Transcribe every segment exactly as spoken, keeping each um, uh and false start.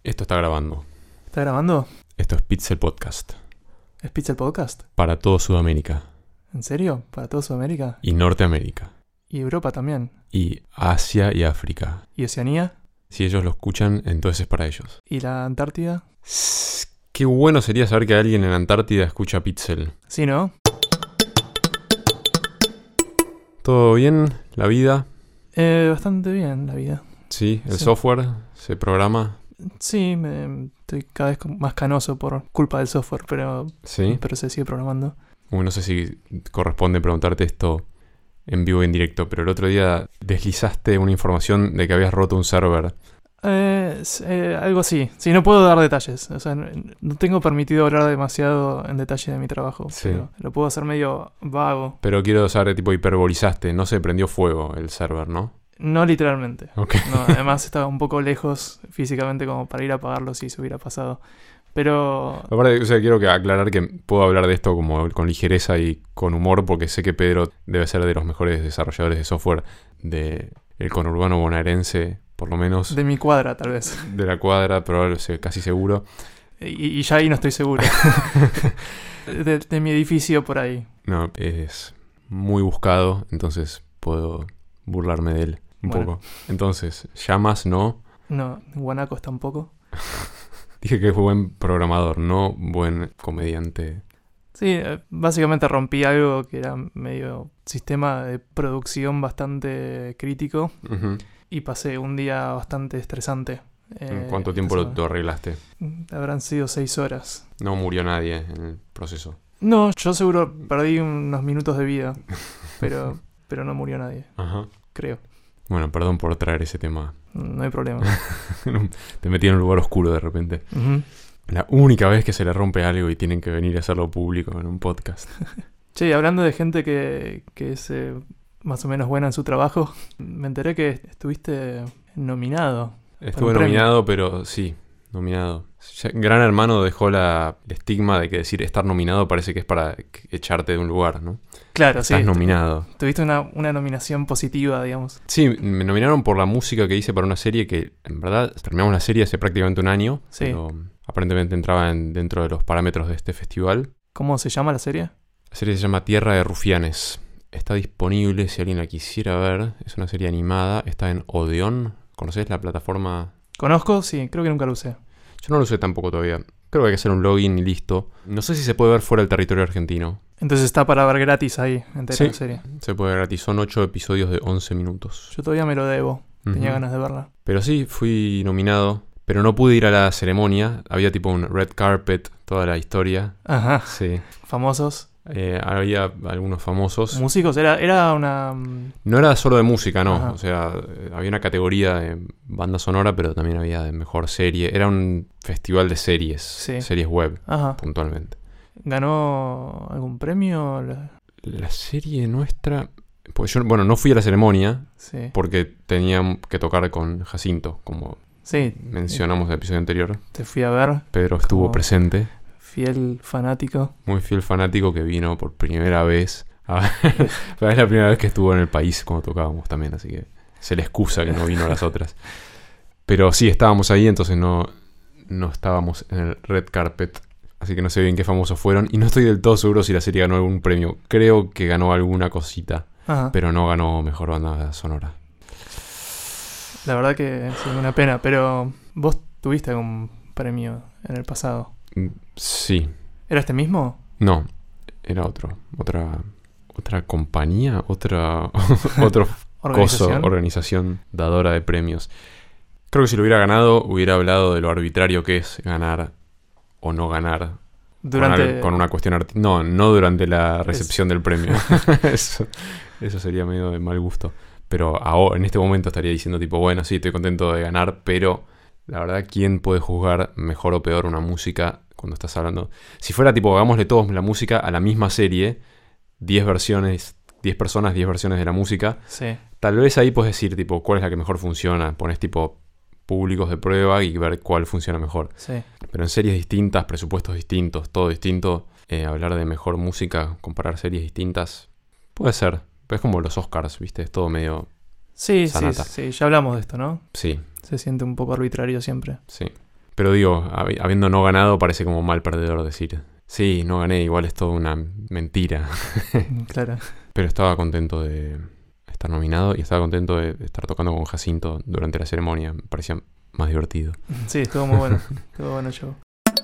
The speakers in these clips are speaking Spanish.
Esto está grabando. ¿Está grabando? Esto es Pixel Podcast. ¿Es Pixel Podcast? Para todo Sudamérica. ¿En serio? ¿Para toda Sudamérica? Y Norteamérica. ¿Y Europa también? Y Asia y África. ¿Y Oceanía? Si ellos lo escuchan, entonces es para ellos. ¿Y la Antártida? Sss, qué bueno sería saber que alguien en Antártida escucha Pixel. Sí, ¿no? ¿Todo bien? ¿La vida? Eh, bastante bien la vida. Sí, el Sí. software se programa. Sí, me, estoy cada vez con- más canoso por culpa del software, pero, Sí. pero se sigue programando. Uy, no sé si corresponde preguntarte esto en vivo y en directo, pero el otro día deslizaste una información de que habías roto un server. Eh, s- eh, algo así. Sí, no puedo dar detalles. O sea, no, no tengo permitido hablar demasiado en detalle de mi trabajo. Sí. Pero lo puedo hacer medio vago. Pero quiero saber, tipo, hiperbolizaste. No se prendió fuego el server, ¿no? No literalmente. Ok. No, además estaba un poco lejos físicamente como para ir a apagarlo si se hubiera pasado. Pero Aparte, o sea, quiero que aclarar que puedo hablar de esto como con ligereza y con humor, porque sé que Pedro debe ser de los mejores desarrolladores de software de el conurbano bonaerense, por lo menos de mi cuadra tal vez. de la cuadra, probable, casi seguro. Y, y ya ahí no estoy seguro. de, de mi edificio por ahí. No, es muy buscado, entonces puedo burlarme de él un Bueno. poco. Entonces, llamas, no. No, Guanacos tampoco. Dije que fue buen programador, no buen comediante. Sí, eh, básicamente rompí algo que era medio sistema de producción bastante crítico Ujú. y pasé un día bastante estresante. ¿En eh, cuánto tiempo esta lo, lo arreglaste? semana. Habrán sido seis horas. No murió nadie en el proceso. No, yo seguro perdí unos minutos de vida, pero, pero no murió nadie, Ajá. creo. Bueno, perdón por traer ese tema. No hay problema. Te metí en un lugar oscuro de repente. Ujú. La única vez que se le rompe algo y tienen que venir a hacerlo público en un podcast. Che, hablando de gente que, que es eh, más o menos buena en su trabajo, me enteré que estuviste nominado. Estuve un premio. nominado, pero sí, nominado. Ya- Gran Hermano dejó la, el estigma de que decir estar nominado parece que es para que- echarte de un lugar, ¿no? Claro, sí. Estás nominado. Tuviste una, una nominación positiva, digamos. Sí, me nominaron por la música que hice para una serie que, en verdad, terminamos la serie hace prácticamente un año. Sí. Pero aparentemente entraba en- dentro de los parámetros de este festival. ¿Cómo se llama la serie? La serie se llama Tierra de Rufianes. Está disponible si alguien la quisiera ver. Es una serie animada. Está en Odeon. ¿Conoces la plataforma? ¿Conozco? Sí, creo que nunca lo usé. Yo no lo usé tampoco todavía. Creo que hay que hacer un login y listo. No sé si se puede ver fuera del territorio argentino. Entonces está para ver gratis ahí, entera Sí. la serie. Se puede ver gratis. Son ocho episodios de once minutos. Yo todavía me lo debo. Tenía Ujú. ganas de verla. Pero sí, fui nominado. Pero no pude ir a la ceremonia. Había tipo un red carpet, toda la historia. Ajá. Sí. Famosos. Eh, había algunos famosos. Músicos. Era, era una... mm, No era solo de música, no. Ajá. O sea, eh, había una categoría de banda sonora, pero también había de mejor serie. Era un festival de series. Sí. Series web, Ajá. puntualmente. ¿Ganó algún premio? La- La serie nuestra... Pues yo, bueno, no fui a la ceremonia Sí. porque tenía que tocar con Jacinto, como Sí, mencionamos en el episodio anterior. te fui a ver. Pedro estuvo Como- presente, Fiel fanático. muy fiel fanático que vino por primera vez. A ver, pero es la primera vez que estuvo en el país cuando tocábamos también, así que se le excusa que no vino a las otras. Pero sí, estábamos ahí, entonces no, no estábamos en el red carpet. Así que no sé bien qué famosos fueron. Y no estoy del todo seguro si la serie ganó algún premio. Creo que ganó alguna cosita, Ajá. pero no ganó mejor banda sonora. La verdad que sí, una pena. Pero vos tuviste algún premio en el pasado. Mm, Sí, ¿Era este mismo? no, era otro. Otra, otra compañía, otra, otro coso, ¿Organización? organización dadora de premios. Creo que si lo hubiera ganado, hubiera hablado de lo arbitrario que es ganar o no ganar. Durante... Con, al- con una cuestión arti- No, no durante la recepción del premio. eso, eso sería medio de mal gusto. Pero ahora, en este momento estaría diciendo tipo, bueno, sí, estoy contento de ganar, pero la verdad, ¿quién puede juzgar mejor o peor una música cuando estás hablando? Si fuera tipo, hagámosle todos la música a la misma serie, diez versiones, diez personas, diez versiones de la música, Sí. tal vez ahí puedes decir tipo, ¿cuál es la que mejor funciona? Pones tipo públicos de prueba y ver cuál funciona mejor. Sí. Pero en series distintas, presupuestos distintos, todo distinto, eh, hablar de mejor música, comparar series distintas, puede ser. Pero es como los Oscars, ¿viste? Es todo medio... Sí, sí, Sanata. sí, ya hablamos de esto, ¿no? Sí, Se siente un poco arbitrario siempre. sí. Pero digo, hab- habiendo no ganado, parece como mal perdedor decir, sí, no gané, igual es toda una mentira. Claro. Pero estaba contento de estar nominado y estaba contento de estar tocando con Jacinto durante la ceremonia. Me parecía más divertido. Sí, estuvo muy bueno. Estuvo bueno el show.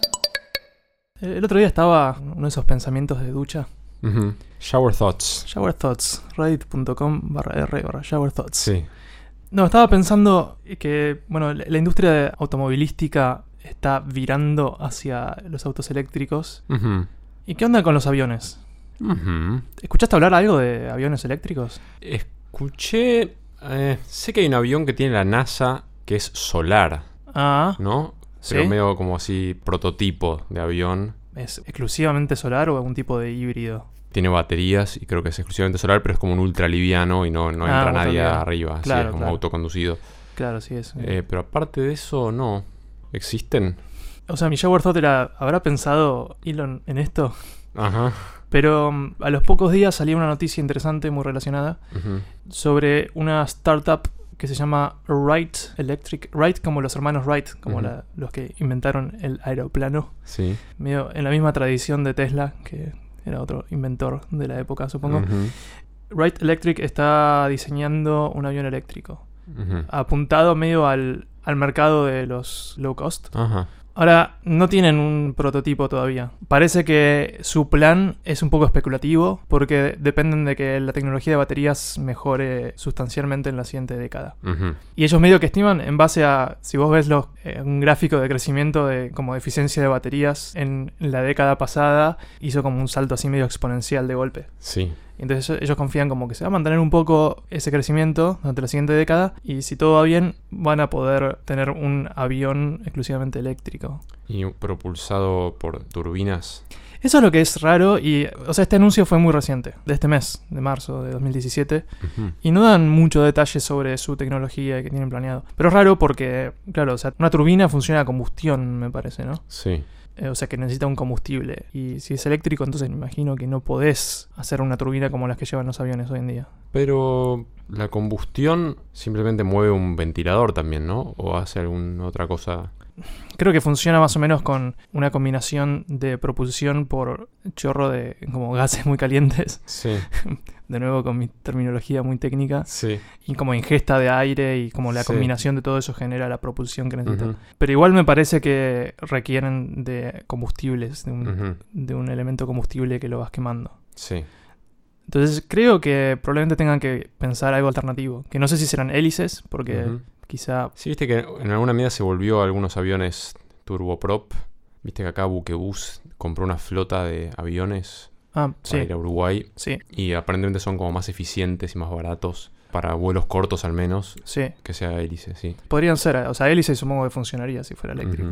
El otro día estaba uno de esos pensamientos de ducha. Uh-huh. Shower Thoughts. Shower Thoughts. Reddit.com barra R barra Shower Thoughts. Sí. No, estaba pensando que, bueno, la la industria automovilística está virando hacia los autos eléctricos. Uh-huh. ¿Y qué onda con los aviones? Uh-huh. ¿Escuchaste hablar algo de aviones eléctricos? Escuché... eh, sé que hay un avión que tiene la NASA que es solar, Ah, ¿no? ¿sí? Pero medio como así prototipo de avión. ¿Es exclusivamente solar o algún tipo de híbrido? Tiene baterías y creo que es exclusivamente solar, pero es como un ultra liviano y no, no Ah, entra ultra nadie liviano. arriba. Así Claro, es como claro. autoconducido. Claro, sí es. Eh, pero aparte de eso, no. ¿Existen? O sea, mi shower thought era, ¿habrá pensado Elon en esto? Ajá. Pero um, a los pocos días salió una noticia interesante, muy relacionada, Ujú. sobre una startup que se llama Wright Electric. Wright como los hermanos Wright, como Ujú. la- los que inventaron el aeroplano. Sí. Medio en la misma tradición de Tesla, que era otro inventor de la época, supongo. Ujú. Wright Electric está diseñando un avión eléctrico, Ujú. apuntado medio al, al mercado de los low cost. Ajá. Ahora, no tienen un prototipo todavía. Parece que su plan es un poco especulativo porque dependen de que la tecnología de baterías mejore sustancialmente en la siguiente década. Ujú. Y ellos medio que estiman en base a, si vos ves los, eh, un gráfico de crecimiento de como de eficiencia de baterías en la década pasada, hizo como un salto así medio exponencial de golpe. Sí. Entonces ellos confían como que se va a mantener un poco ese crecimiento durante la siguiente década y si todo va bien van a poder tener un avión exclusivamente eléctrico. Y propulsado por turbinas. Eso es lo que es raro y, o sea, este anuncio fue muy reciente, de este mes, de marzo de dos mil diecisiete, Ujú. y no dan mucho detalle sobre su tecnología que tienen planeado. Pero es raro porque, claro, o sea, una turbina funciona a combustión, me parece, ¿no? Sí. Eh, o sea, que necesita un combustible. Y si es eléctrico, entonces me imagino que no podés hacer una turbina como las que llevan los aviones hoy en día. Pero la combustión simplemente mueve un ventilador también, ¿no? O hace alguna otra cosa. Creo que funciona más o menos con una combinación de propulsión por chorro de como gases muy calientes. Sí. De nuevo con mi terminología muy técnica. Sí. Y como ingesta de aire y como la Sí. combinación de todo eso genera la propulsión que necesita. Ujú. Pero igual me parece que requieren de combustibles, de un, Ujú. de un elemento combustible que lo vas quemando. Sí. Entonces creo que probablemente tengan que pensar algo alternativo. Que no sé si serán hélices, porque Ujú. quizá... Sí, viste que en alguna medida se volvió a algunos aviones turboprop. Viste que acá Buquebus compró una flota de aviones Ah, para sí, ir a Uruguay. sí, Y aparentemente son como más eficientes y más baratos. Para vuelos cortos al menos. sí. Que sea hélice, sí. Podrían ser, o sea, hélice supongo que funcionaría si fuera eléctrico. Ujú.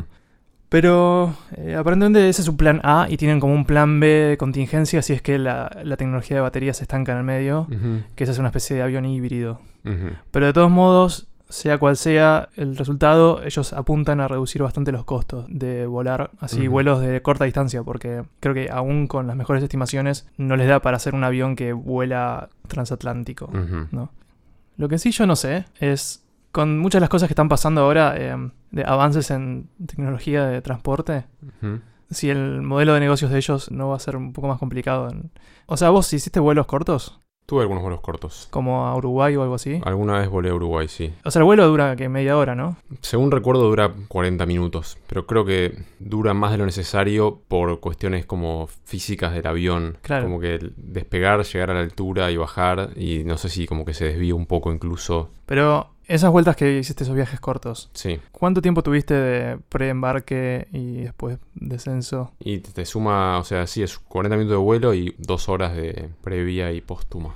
Pero eh, aparentemente ese es su plan A y tienen como un plan B de contingencia si es que la, la tecnología de baterías se estanca en el medio, Ujú. que esa es una especie de avión híbrido. Ujú. Pero de todos modos, sea cual sea el resultado, ellos apuntan a reducir bastante los costos de volar así Ujú. vuelos de corta distancia, porque creo que aún con las mejores estimaciones no les da para hacer un avión que vuela transatlántico, Ujú. ¿no? Lo que sí yo no sé es, con muchas de las cosas que están pasando ahora, eh, de avances en tecnología de transporte, Ujú. si el modelo de negocios de ellos no va a ser un poco más complicado. en- O sea, vos hiciste vuelos cortos, Tuve algunos vuelos cortos. como a Uruguay o algo así. Alguna vez volé a Uruguay, sí. O sea, el vuelo dura que media hora, ¿no? Según recuerdo dura cuarenta minutos, pero creo que dura más de lo necesario por cuestiones como físicas del avión. Claro. Como que el despegar, llegar a la altura y bajar, y no sé si como que se desvía un poco incluso. Pero esas vueltas que hiciste, esos viajes cortos, Sí. ¿cuánto tiempo tuviste de preembarque y después descenso? Y te, te suma, o sea, sí, es cuarenta minutos de vuelo y dos horas de previa y póstuma.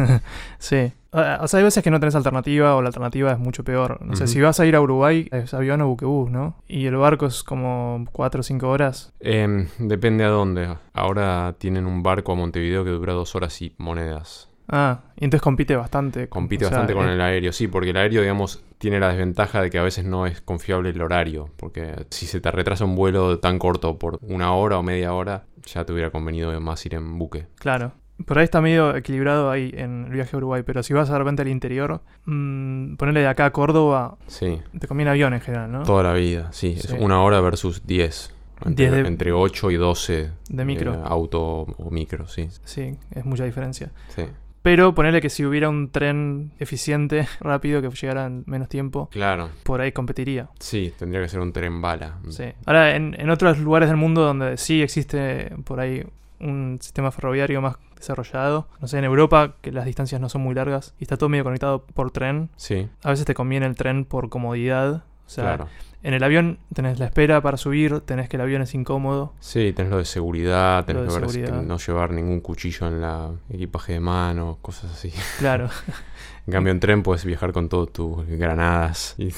Sí. O sea, hay veces que no tenés alternativa o la alternativa es mucho peor. No sé, Ujú. si vas a ir a Uruguay, es avión o buquebús, ¿no? Y el barco es como cuatro o cinco horas. Em, depende a dónde. Ahora tienen un barco a Montevideo que dura dos horas y monedas. Ah, y entonces compite bastante. Compite o sea, bastante con eh, el aéreo, sí, porque el aéreo, digamos, tiene la desventaja de que a veces no es confiable el horario, porque si se te retrasa un vuelo tan corto por una hora o media hora, ya te hubiera convenido más ir en buque. Claro. Por ahí está medio equilibrado ahí en el viaje a Uruguay, pero si vas de repente al interior, mmm, ponerle de acá a Córdoba, sí. te conviene avión en general, ¿no? Toda la vida, sí. Sí. Es una hora versus diez. Entre, diez de- entre ocho y doce de micro. eh, auto o micro, sí. Sí, es mucha diferencia. Sí. Pero ponerle que si hubiera un tren eficiente, rápido, que llegara en menos tiempo, Claro. por ahí competiría. Sí, tendría que ser un tren bala. Sí. Ahora, en, en otros lugares del mundo donde sí existe por ahí un sistema ferroviario más desarrollado, no sé, en Europa, que las distancias no son muy largas y está todo medio conectado por tren, Sí, a veces te conviene el tren por comodidad. O sea, claro. en el avión tenés la espera para subir, tenés que el avión es incómodo. Sí, tenés lo de seguridad, tenés Lo de que ver seguridad. que no llevar ningún cuchillo en la equipaje de mano, cosas así. Claro. En cambio, en tren puedes viajar con todas tus granadas. Y...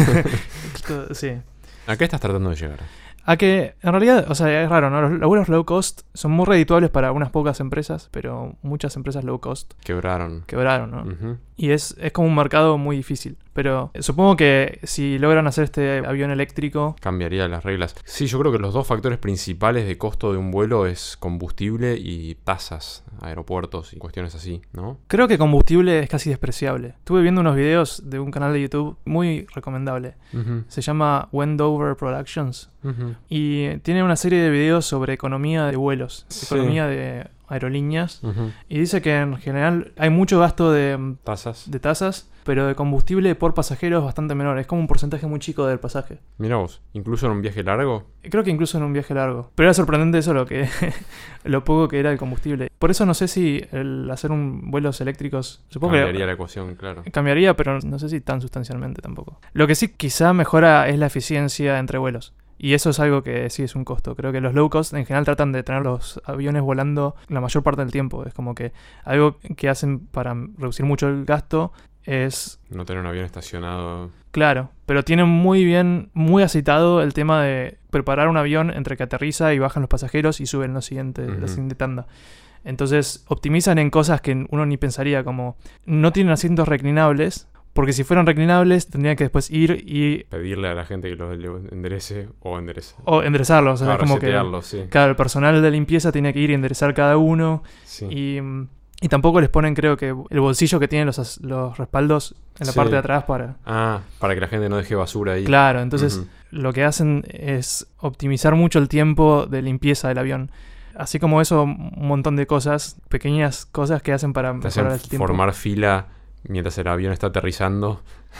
Todo- sí. ¿A qué estás tratando de llegar? A que, en realidad, o sea, es raro, ¿no? Los, los vuelos low cost son muy redituables para unas pocas empresas, pero muchas empresas low cost Quebraron. quebraron, ¿no? Ujú. Y es, es como un mercado muy difícil. Pero supongo que si logran hacer este avión eléctrico, Cambiaría las reglas. Sí, yo creo que los dos factores principales de costo de un vuelo es combustible y tasas, aeropuertos y cuestiones así, ¿no? creo que combustible es casi despreciable. Estuve viendo unos videos de un canal de YouTube muy recomendable. Ujú, Se llama Wendover Productions. ujú. Y tiene una serie de videos sobre economía de vuelos, Sí. economía de aerolíneas. Ujú. Y dice que en general hay mucho gasto de, Tasas. de tasas, pero de combustible por pasajero es bastante menor. Es como un porcentaje muy chico del pasaje. Mira vos, incluso en un viaje largo. Creo que incluso en un viaje largo. Pero era sorprendente eso, lo que lo poco que era el combustible. Por eso no sé si el hacer un vuelos eléctricos, supongo Cambiaría que la ecuación, claro. cambiaría, pero no sé si tan sustancialmente tampoco. Lo que sí quizá mejora es la eficiencia entre vuelos. Y eso es algo que sí es un costo. Creo que los low cost en general tratan de tener los aviones volando la mayor parte del tiempo. Es como que algo que hacen para reducir mucho el gasto es... No tener un avión estacionado. Claro, pero tienen muy bien, muy aceitado el tema de preparar un avión entre que aterriza y bajan los pasajeros y suben los siguientes, Ujú. la siguiente tanda. Entonces optimizan en cosas que uno ni pensaría, como no tienen asientos reclinables, porque si fueran reclinables tendrían que después ir y... Pedirle a la gente que los le- enderece o enderece. o enderezarlos. O sea, Ah, es como que... resetearlos, sí. Claro, el personal de limpieza tiene que ir y enderezar cada uno. Sí. Y, mm, y tampoco les ponen, creo que, el bolsillo que tienen los, as- los respaldos en la Sí. parte de atrás para... Ah, para que la gente no deje basura ahí. Claro, entonces Ujú. lo que hacen es optimizar mucho el tiempo de limpieza del avión. Así como eso, un montón de cosas, pequeñas cosas que hacen para Te hacen mejorar el tiempo. formar fila mientras el avión está aterrizando,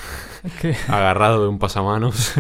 Que- agarrado de un pasamanos.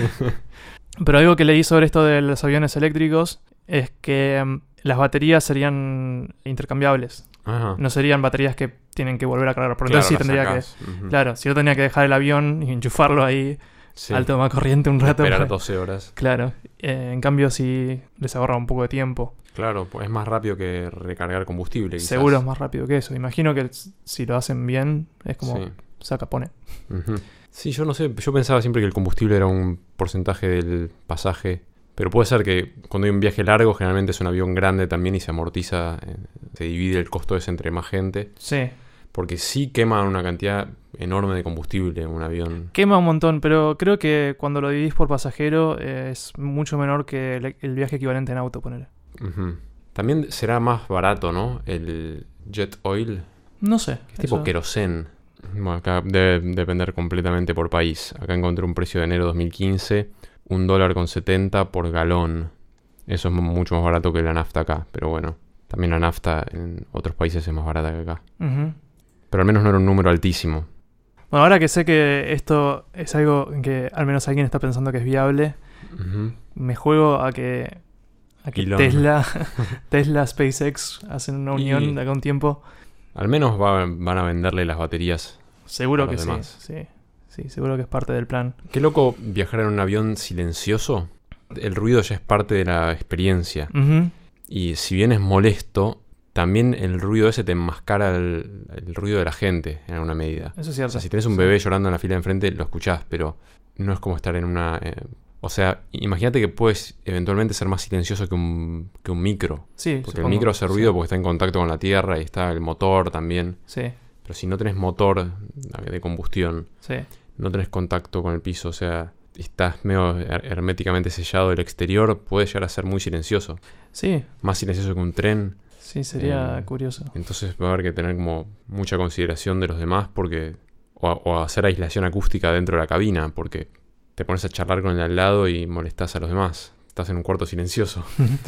Pero algo que leí sobre esto de los aviones eléctricos es que mm, las baterías serían intercambiables. Ajá. No serían baterías que tienen que volver a cargar. Por Claro, entonces sí las tendría sacás. que... Ujú. Claro, si yo tenía que dejar el avión y enchufarlo ahí Sí. al toma corriente un rato. Esperar pues, doce horas. claro. Eh, en cambio, si les ahorra un poco de tiempo. Claro, pues es más rápido que recargar combustible. Quizás. Seguro es más rápido que eso. Imagino que el- si lo hacen bien, es como Sí. saca, pone. Ujú. Sí, yo no sé, yo pensaba siempre que el combustible era un porcentaje del pasaje, pero puede ser que cuando hay un viaje largo, generalmente es un avión grande también y se amortiza, eh, se divide el costo ese entre más gente, Sí. porque sí queman una cantidad enorme de combustible un avión. Quema un montón, pero creo que cuando lo dividís por pasajero eh, es mucho menor que el, el viaje equivalente en auto, poner. Ujú. También será más barato, ¿no? El jet oil, No sé. es tipo eso- querosén. Bueno, acá debe depender completamente por país. Acá encontré un precio de enero dos mil quince, un dólar con setenta por galón. Eso es mu- mucho más barato que la nafta acá, pero bueno, también la nafta en otros países es más barata que acá. Ujú. Pero al menos no era un número altísimo. Bueno, ahora que sé que esto es algo que al menos alguien está pensando que es viable, Ujú. me juego a que, a que Elon. Tesla, Tesla, SpaceX hacen una Y- unión de acá a un tiempo. Al menos va- van a venderle las baterías. Seguro a que los sí, demás. sí. Sí, seguro que es parte del plan. Qué loco viajar en un avión silencioso. El ruido ya es parte de la experiencia. Ujú. Y si bien es molesto, también el ruido ese te enmascara el, el ruido de la gente en alguna medida. Eso es O cierto. sea, si tenés un bebé llorando en la fila de enfrente, lo escuchás, pero no es como estar en una... eh, o sea, imagínate que puedes eventualmente ser más silencioso que un, que un micro. Sí, Porque supongo. el micro hace ruido Sí. porque está en contacto con la tierra y está el motor también. Sí, Pero si no tenés motor de combustión, sí. no tenés contacto con el piso, o sea, estás medio her- herméticamente sellado del exterior, puede llegar a ser muy silencioso. Sí, Más silencioso que un tren. Sí, sería Eh, curioso. Entonces va a haber que tener como mucha consideración de los demás porque o, o hacer aislación acústica dentro de la cabina porque te pones a charlar con el de al lado y molestás a los demás. Estás en un cuarto silencioso.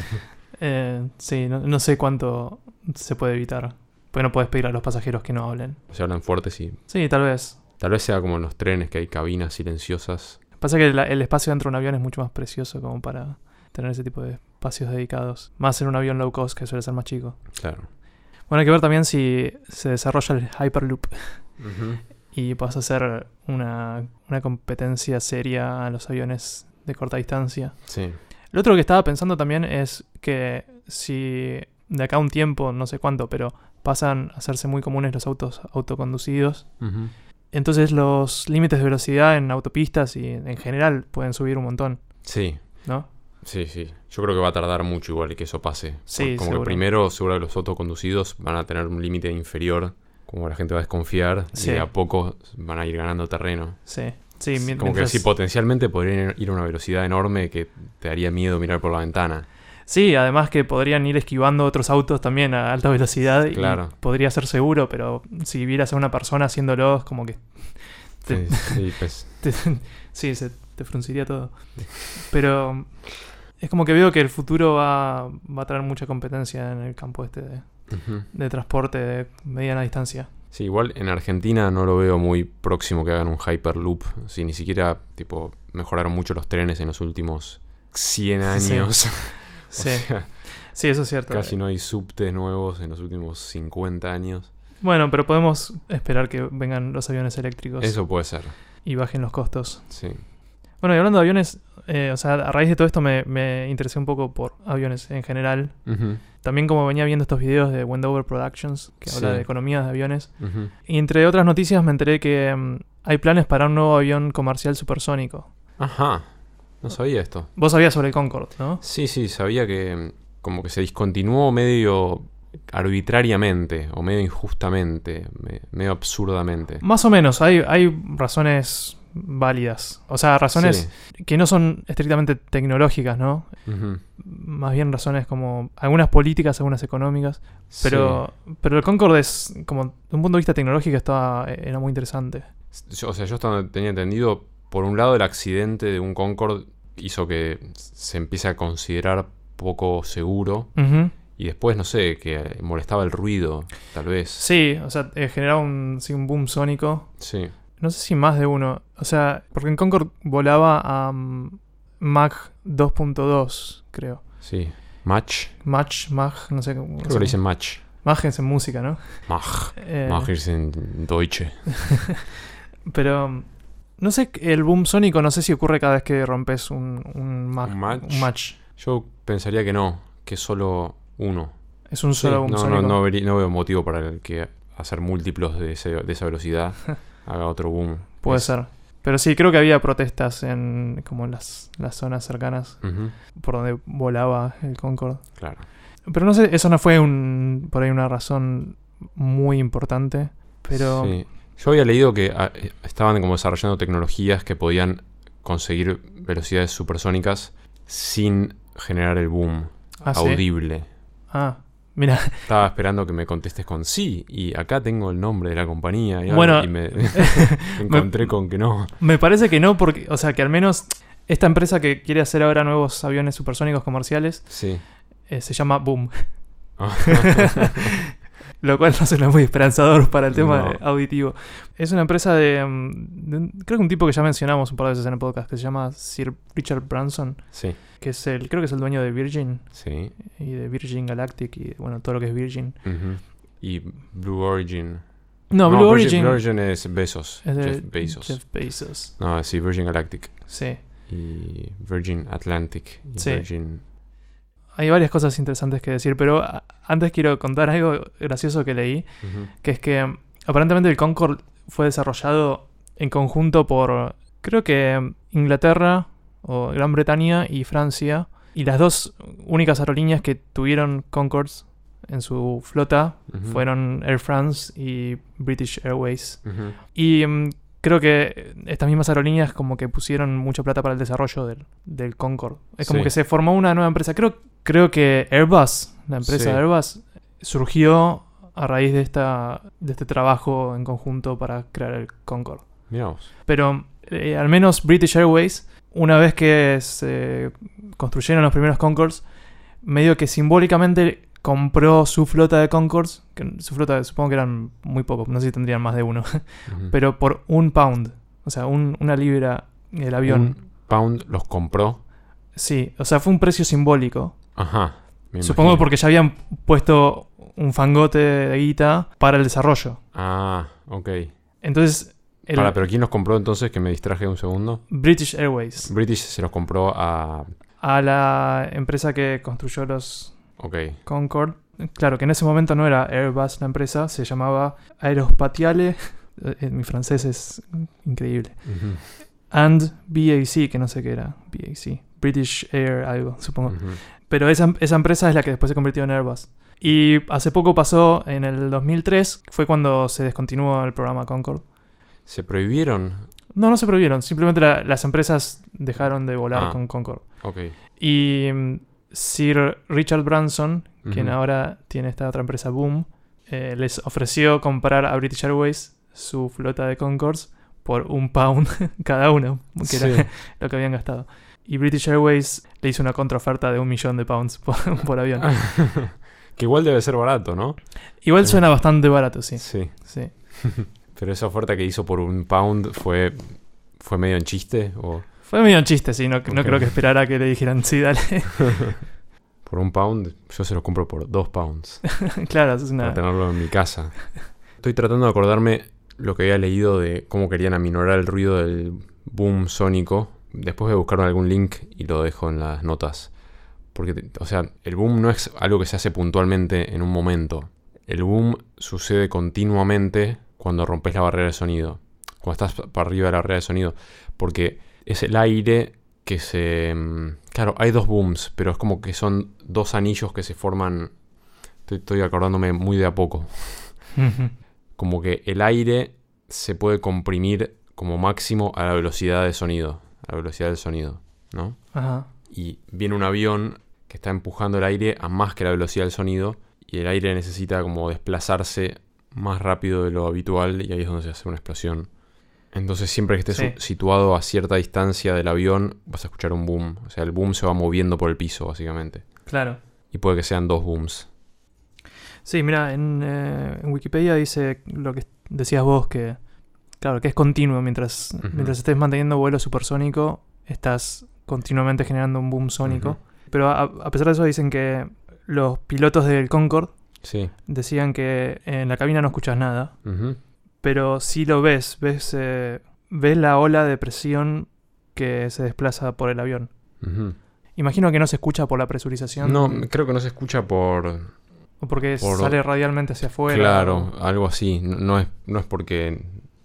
eh, sí, no, no sé cuánto se puede evitar. Porque no puedes pedir a los pasajeros que no hablen. Se hablan fuertes y Sí, tal vez. tal vez sea como en los trenes que hay cabinas silenciosas. Pasa que la- el espacio dentro de un avión es mucho más precioso como para tener ese tipo de espacios dedicados. Más en un avión low cost que suele ser más chico. Claro. Bueno, hay que ver también si se desarrolla el Hyperloop Ujú. y vas a hacer una, una competencia seria a los aviones de corta distancia. Sí. Lo otro que estaba pensando también es que si de acá a un tiempo, no sé cuánto, pero pasan a hacerse muy comunes los autos autoconducidos, Ujú. entonces los límites de velocidad en autopistas y en general pueden subir un montón, Sí. ¿no? Sí, sí. Yo creo que va a tardar mucho igual que eso pase. Sí, Como seguro. que primero, seguro que los autoconducidos van a tener un límite inferior, como la gente va a desconfiar, Sí. y de a poco van a ir ganando terreno. Sí, sí. Es mien- como mientras- que sí, potencialmente podrían ir a una velocidad enorme que te daría miedo mirar por la ventana. Sí, además que podrían ir esquivando otros autos también a alta velocidad Claro. y podría ser seguro, pero si vieras a una persona haciéndolo, es como que Sí, Te- sí, pues, te- sí, se te frunciría todo. Pero es como que veo que el futuro va, va a traer mucha competencia en el campo este de, ujú. de transporte de mediana distancia. Sí, igual en Argentina no lo veo muy próximo que hagan un Hyperloop. Si ni siquiera, tipo, mejoraron mucho los trenes en los últimos cien Sí. años. Sí, O sea, sí, eso es cierto. casi no hay subtes nuevos en los últimos cincuenta años. Bueno, pero podemos esperar que vengan los aviones eléctricos Eso puede ser, y bajen los costos. sí. Bueno, y hablando de aviones, eh, o sea, a raíz de todo esto me, me interesé un poco por aviones en general. Ujú, También como venía viendo estos videos de Wendover Productions, que habla Sí. de economías de aviones. ujú. Y entre otras noticias me enteré que mm, hay planes para un nuevo avión comercial supersónico. Ajá, no sabía esto. Vos sabías sobre el Concorde, ¿no? Sí, sí, sabía que mm, como que se discontinuó medio arbitrariamente o medio injustamente, me- medio absurdamente. Más o menos, hay, hay razones válidas. O sea, razones que no son estrictamente tecnológicas, ¿no? Sí, ujú, Más bien razones como algunas políticas, algunas económicas. Pero, pero el Concorde es, como, de un punto de vista tecnológico, estaba, era muy interesante. sí. Yo- o sea, yo hasta donde tenía entendido, por un lado el accidente de un Concorde hizo que se empiece a considerar poco seguro Ujú. y después, no sé, que molestaba el ruido, tal vez. Sí, o sea, eh, generaba un, sí, un boom sónico. Sí, No sé si más de uno. O sea, porque en Concorde volaba a um, Mach dos punto dos, creo. sí. Mach, Mach, Mach, no sé cómo. creo no que sé. le dicen Mach. Mach es en música, ¿no? Mach. Eh, Mach es en Deutsche. Pero um, no sé, el boom sónico no sé si ocurre cada vez que rompes un, un Mach. ¿Un Mach? un Mach. Yo pensaría que no, que solo uno. Es un Sí, solo boom no, sónico. no, no, verí- no veo motivo para el que hacer múltiplos de, ese- de esa velocidad haga otro boom. Puede Es- ser. Pero sí, creo que había protestas en como en las, las zonas cercanas Ujú, por donde volaba el Concorde. claro. Pero no sé, eso no fue un por ahí una razón muy importante. Pero Sí. Yo había leído que ah, eh, estaban como desarrollando tecnologías que podían conseguir velocidades supersónicas sin generar el boom Ah, ¿sí? audible. Ah, mira, Estaba esperando que me contestes con sí, y acá tengo el nombre de la compañía. Y, Bueno, y me, me encontré con que no. me parece que no, porque, o sea, que al menos esta empresa que quiere hacer ahora nuevos aviones supersónicos comerciales Sí. eh, se llama Boom. Lo cual no suena muy esperanzador para el tema No. auditivo. Es una empresa de, mm, de un- creo que un tipo que ya mencionamos un par de veces en el podcast, que se llama Sir Richard Branson, Sí, que es el, creo que es el dueño de Virgin sí. y de Virgin Galactic y bueno, todo lo que es Virgin. Ujú. Y Blue Origin. No, Blue Virgin, Origin Blue Origin es Bezos. es de Jeff Bezos. Jeff Bezos. No, sí, Virgin Galactic. Sí. Y Virgin Atlantic. Y Sí. Virgin. Hay varias cosas interesantes que decir, pero a- antes quiero contar algo gracioso que leí, Ujú. que es que mm, aparentemente el Concorde fue desarrollado en conjunto por, creo que mm, Inglaterra o Gran Bretaña y Francia, y las dos únicas aerolíneas que tuvieron Concordes en su flota Ujú. fueron Air France y British Airways. Ujú. Y mm, creo que estas mismas aerolíneas como que pusieron mucha plata para el desarrollo del, del Concorde. Es como Sí. que se formó una nueva empresa. Creo, creo que Airbus, la empresa Sí. Airbus, surgió a raíz de, esta, de este trabajo en conjunto para crear el Concorde. Mirá vos. Pero eh, al menos British Airways, una vez que se construyeron los primeros Concordes, medio que simbólicamente compró su flota de Concordes, que su flota supongo que eran muy pocos, no sé si tendrían más de uno, uh-huh. pero por un pound, o sea, un, una libra el avión. ¿Un pound los compró? Sí, o sea, fue un precio simbólico. Ajá. Supongo imagino. Porque ya habían puesto un fangote de guita para el desarrollo. Ah, ok. Entonces... El Para, pero ¿quién los compró entonces? Que me distraje un segundo. British Airways. British se los compró a... A la empresa que construyó los okay. Concorde. Claro, que en ese momento no era Airbus la empresa, se llamaba Aerospatiale, mi francés es increíble, uh-huh. and B A C, que no sé qué era, B A C, British Air algo, supongo. Uh-huh. Pero esa, esa empresa es la que después se convirtió en Airbus. Y hace poco pasó, en el dos mil tres, fue cuando se descontinuó el programa Concorde. ¿Se prohibieron? No, no se prohibieron. Simplemente la, las empresas dejaron de volar ah, con Concorde. Okay. Y um, Sir Richard Branson, uh-huh. quien ahora tiene esta otra empresa Boom, eh, les ofreció comprar a British Airways su flota de Concordes por un pound cada uno, que sí. era lo que habían gastado. Y British Airways le hizo una contraoferta de un millón de pounds por, por avión. Que igual debe ser barato, ¿no? Igual suena bastante barato, sí. Sí. sí. Pero esa oferta que hizo por un pound fue, fue medio en chiste, ¿o? Fue medio en chiste, sí. No, okay. no creo que esperara que le dijeran, sí, dale. Por un pound, yo se los compro por dos pounds. Claro, eso es una... Para tenerlo en mi casa. Estoy tratando de acordarme lo que había leído de cómo querían aminorar el ruido del boom sónico. Después voy a buscar algún link y lo dejo en las notas. Porque, o sea, el boom no es algo que se hace puntualmente en un momento. El boom sucede continuamente cuando rompes la barrera de sonido. Cuando estás para arriba de la barrera de sonido. Porque es el aire que se... Claro, hay dos booms, pero es como que son dos anillos que se forman... Estoy, estoy acordándome muy de a poco. Como que el aire se puede comprimir como máximo a la velocidad de sonido. A la velocidad del sonido, ¿no? Ajá. Y viene un avión que está empujando el aire a más que la velocidad del sonido. Y el aire necesita como desplazarse más rápido de lo habitual. Y ahí es donde se hace una explosión. Entonces siempre que estés sí. situado a cierta distancia del avión vas a escuchar un boom. O sea, el boom se va moviendo por el piso, básicamente. Claro. Y puede que sean dos booms. Sí, mira, en, eh, en Wikipedia dice lo que decías vos, que claro, que es continuo. Mientras, uh-huh. mientras estés manteniendo vuelo supersónico, estás continuamente generando un boom sónico. Uh-huh. Pero a, a pesar de eso dicen que los pilotos del Concorde sí. decían que en la cabina no escuchas nada. Uh-huh. Pero sí lo ves, ves, eh, ves la ola de presión que se desplaza por el avión. Uh-huh. Imagino que no se escucha por la presurización. No, creo que no se escucha por... O porque por... sale radialmente hacia afuera. Claro, o... algo así. No, no, es, no es porque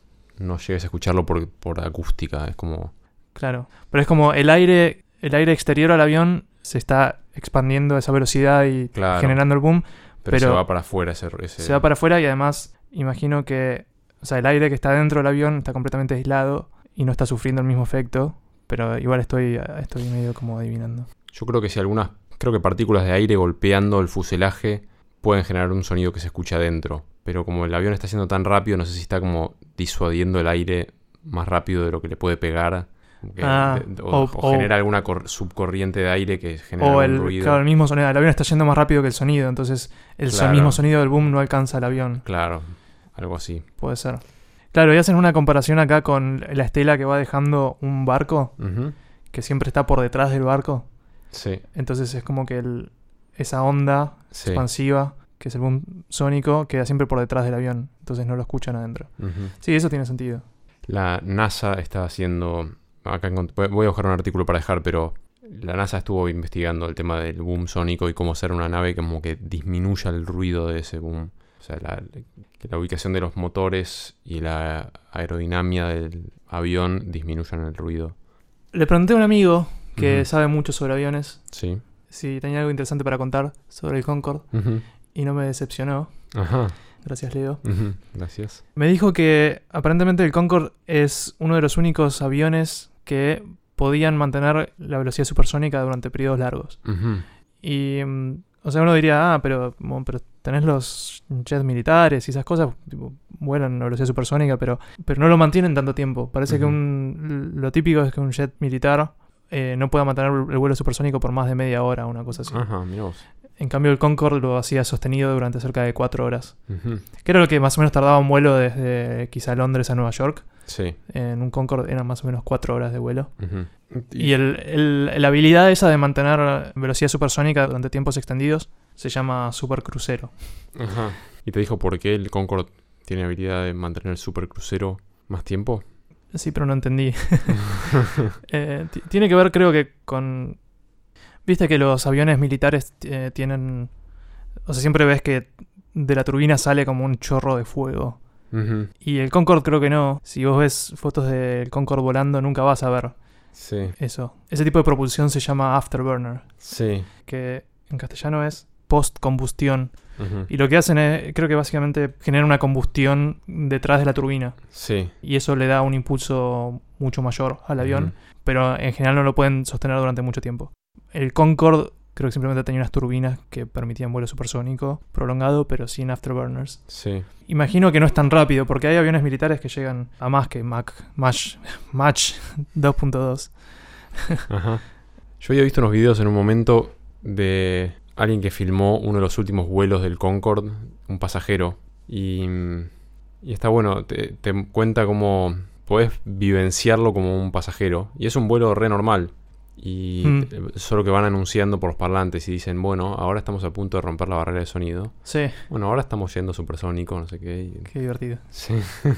no llegues a escucharlo por, por acústica, es como... Claro, pero es como el aire, el aire exterior al avión se está expandiendo a esa velocidad y claro. generando el boom. Pero, pero se va para afuera ese, ese... Se va para afuera y además imagino que... O sea, el aire que está dentro del avión está completamente aislado y no está sufriendo el mismo efecto, pero igual estoy, estoy medio como adivinando. Yo creo que si algunas, creo que partículas de aire golpeando el fuselaje pueden generar un sonido que se escucha adentro, pero como el avión está yendo tan rápido, no sé si está como disuadiendo el aire más rápido de lo que le puede pegar. Que, ah, de, o, o, o genera alguna cor- subcorriente de aire que genera o un el, ruido. Claro, el mismo sonido. El avión está yendo más rápido que el sonido, entonces el claro. mismo sonido del boom no alcanza al avión. Claro. Algo así. Puede ser. Claro, y hacen una comparación acá con la estela que va dejando un barco, uh-huh. que siempre está por detrás del barco. Sí. Entonces es como que el, esa onda sí. expansiva, que es el boom sónico, queda siempre por detrás del avión. Entonces no lo escuchan adentro. Uh-huh. Sí, eso tiene sentido. La NASA está haciendo... Acá voy a buscar un artículo para dejar, pero la NASA estuvo investigando el tema del boom sónico y cómo hacer una nave como que disminuya el ruido de ese boom. O sea, la, que la ubicación de los motores y la aerodinámica del avión disminuyan el ruido. Le pregunté a un amigo que uh-huh. sabe mucho sobre aviones sí. si tenía algo interesante para contar sobre el Concorde uh-huh. y no me decepcionó. Ajá. Gracias, Leo. Uh-huh. Gracias. Me dijo que aparentemente el Concorde es uno de los únicos aviones que podían mantener la velocidad supersónica durante periodos largos. Uh-huh. Y... O O sea, uno diría, ah, pero, bueno, pero tenés los jets militares y esas cosas, tipo, vuelan a velocidad supersónica, pero, pero no lo mantienen tanto tiempo. Parece uh-huh. que un, lo típico es que un jet militar eh, no pueda mantener el vuelo supersónico por más de media hora, una cosa así. Ajá, mirá vos. En cambio, el Concorde lo hacía sostenido durante cerca de cuatro horas. Uh-huh. Que era lo que más o menos tardaba un vuelo desde quizá Londres a Nueva York. Sí. En un Concorde eran más o menos cuatro horas de vuelo. Uh-huh. Y, y el, el, la habilidad esa de mantener velocidad supersónica durante tiempos extendidos se llama supercrucero. Ajá. ¿Y te dijo por qué el Concorde tiene habilidad de mantener el supercrucero más tiempo? Sí, pero no entendí. eh, t- tiene que ver, creo que, con... Viste que los aviones militares eh, tienen... O sea, siempre ves que de la turbina sale como un chorro de fuego. Uh-huh. Y el Concorde creo que no. Si vos ves fotos del Concorde volando, nunca vas a ver sí. eso. Ese tipo de propulsión se llama afterburner. Sí. Que en castellano es post-combustión. Uh-huh. Y lo que hacen es, creo que básicamente generan una combustión detrás de la turbina. Sí. Y eso le da un impulso mucho mayor al avión. Uh-huh. Pero en general no lo pueden sostener durante mucho tiempo. El Concorde creo que simplemente tenía unas turbinas que permitían vuelo supersónico prolongado, pero sin afterburners. Sí. Imagino que no es tan rápido, porque hay aviones militares que llegan a más que Mach, Mach, Mach dos punto dos. Ajá. Yo había visto unos videos en un momento de alguien que filmó uno de los últimos vuelos del Concorde, un pasajero. Y, y está bueno, te, te cuenta cómo podés vivenciarlo como un pasajero. Y es un vuelo re normal. Y mm. solo que van anunciando por los parlantes y dicen, bueno, ahora estamos a punto de romper la barrera de sonido. Sí. Bueno, ahora estamos yendo supersónico, no sé qué. Y... Qué divertido. Sí.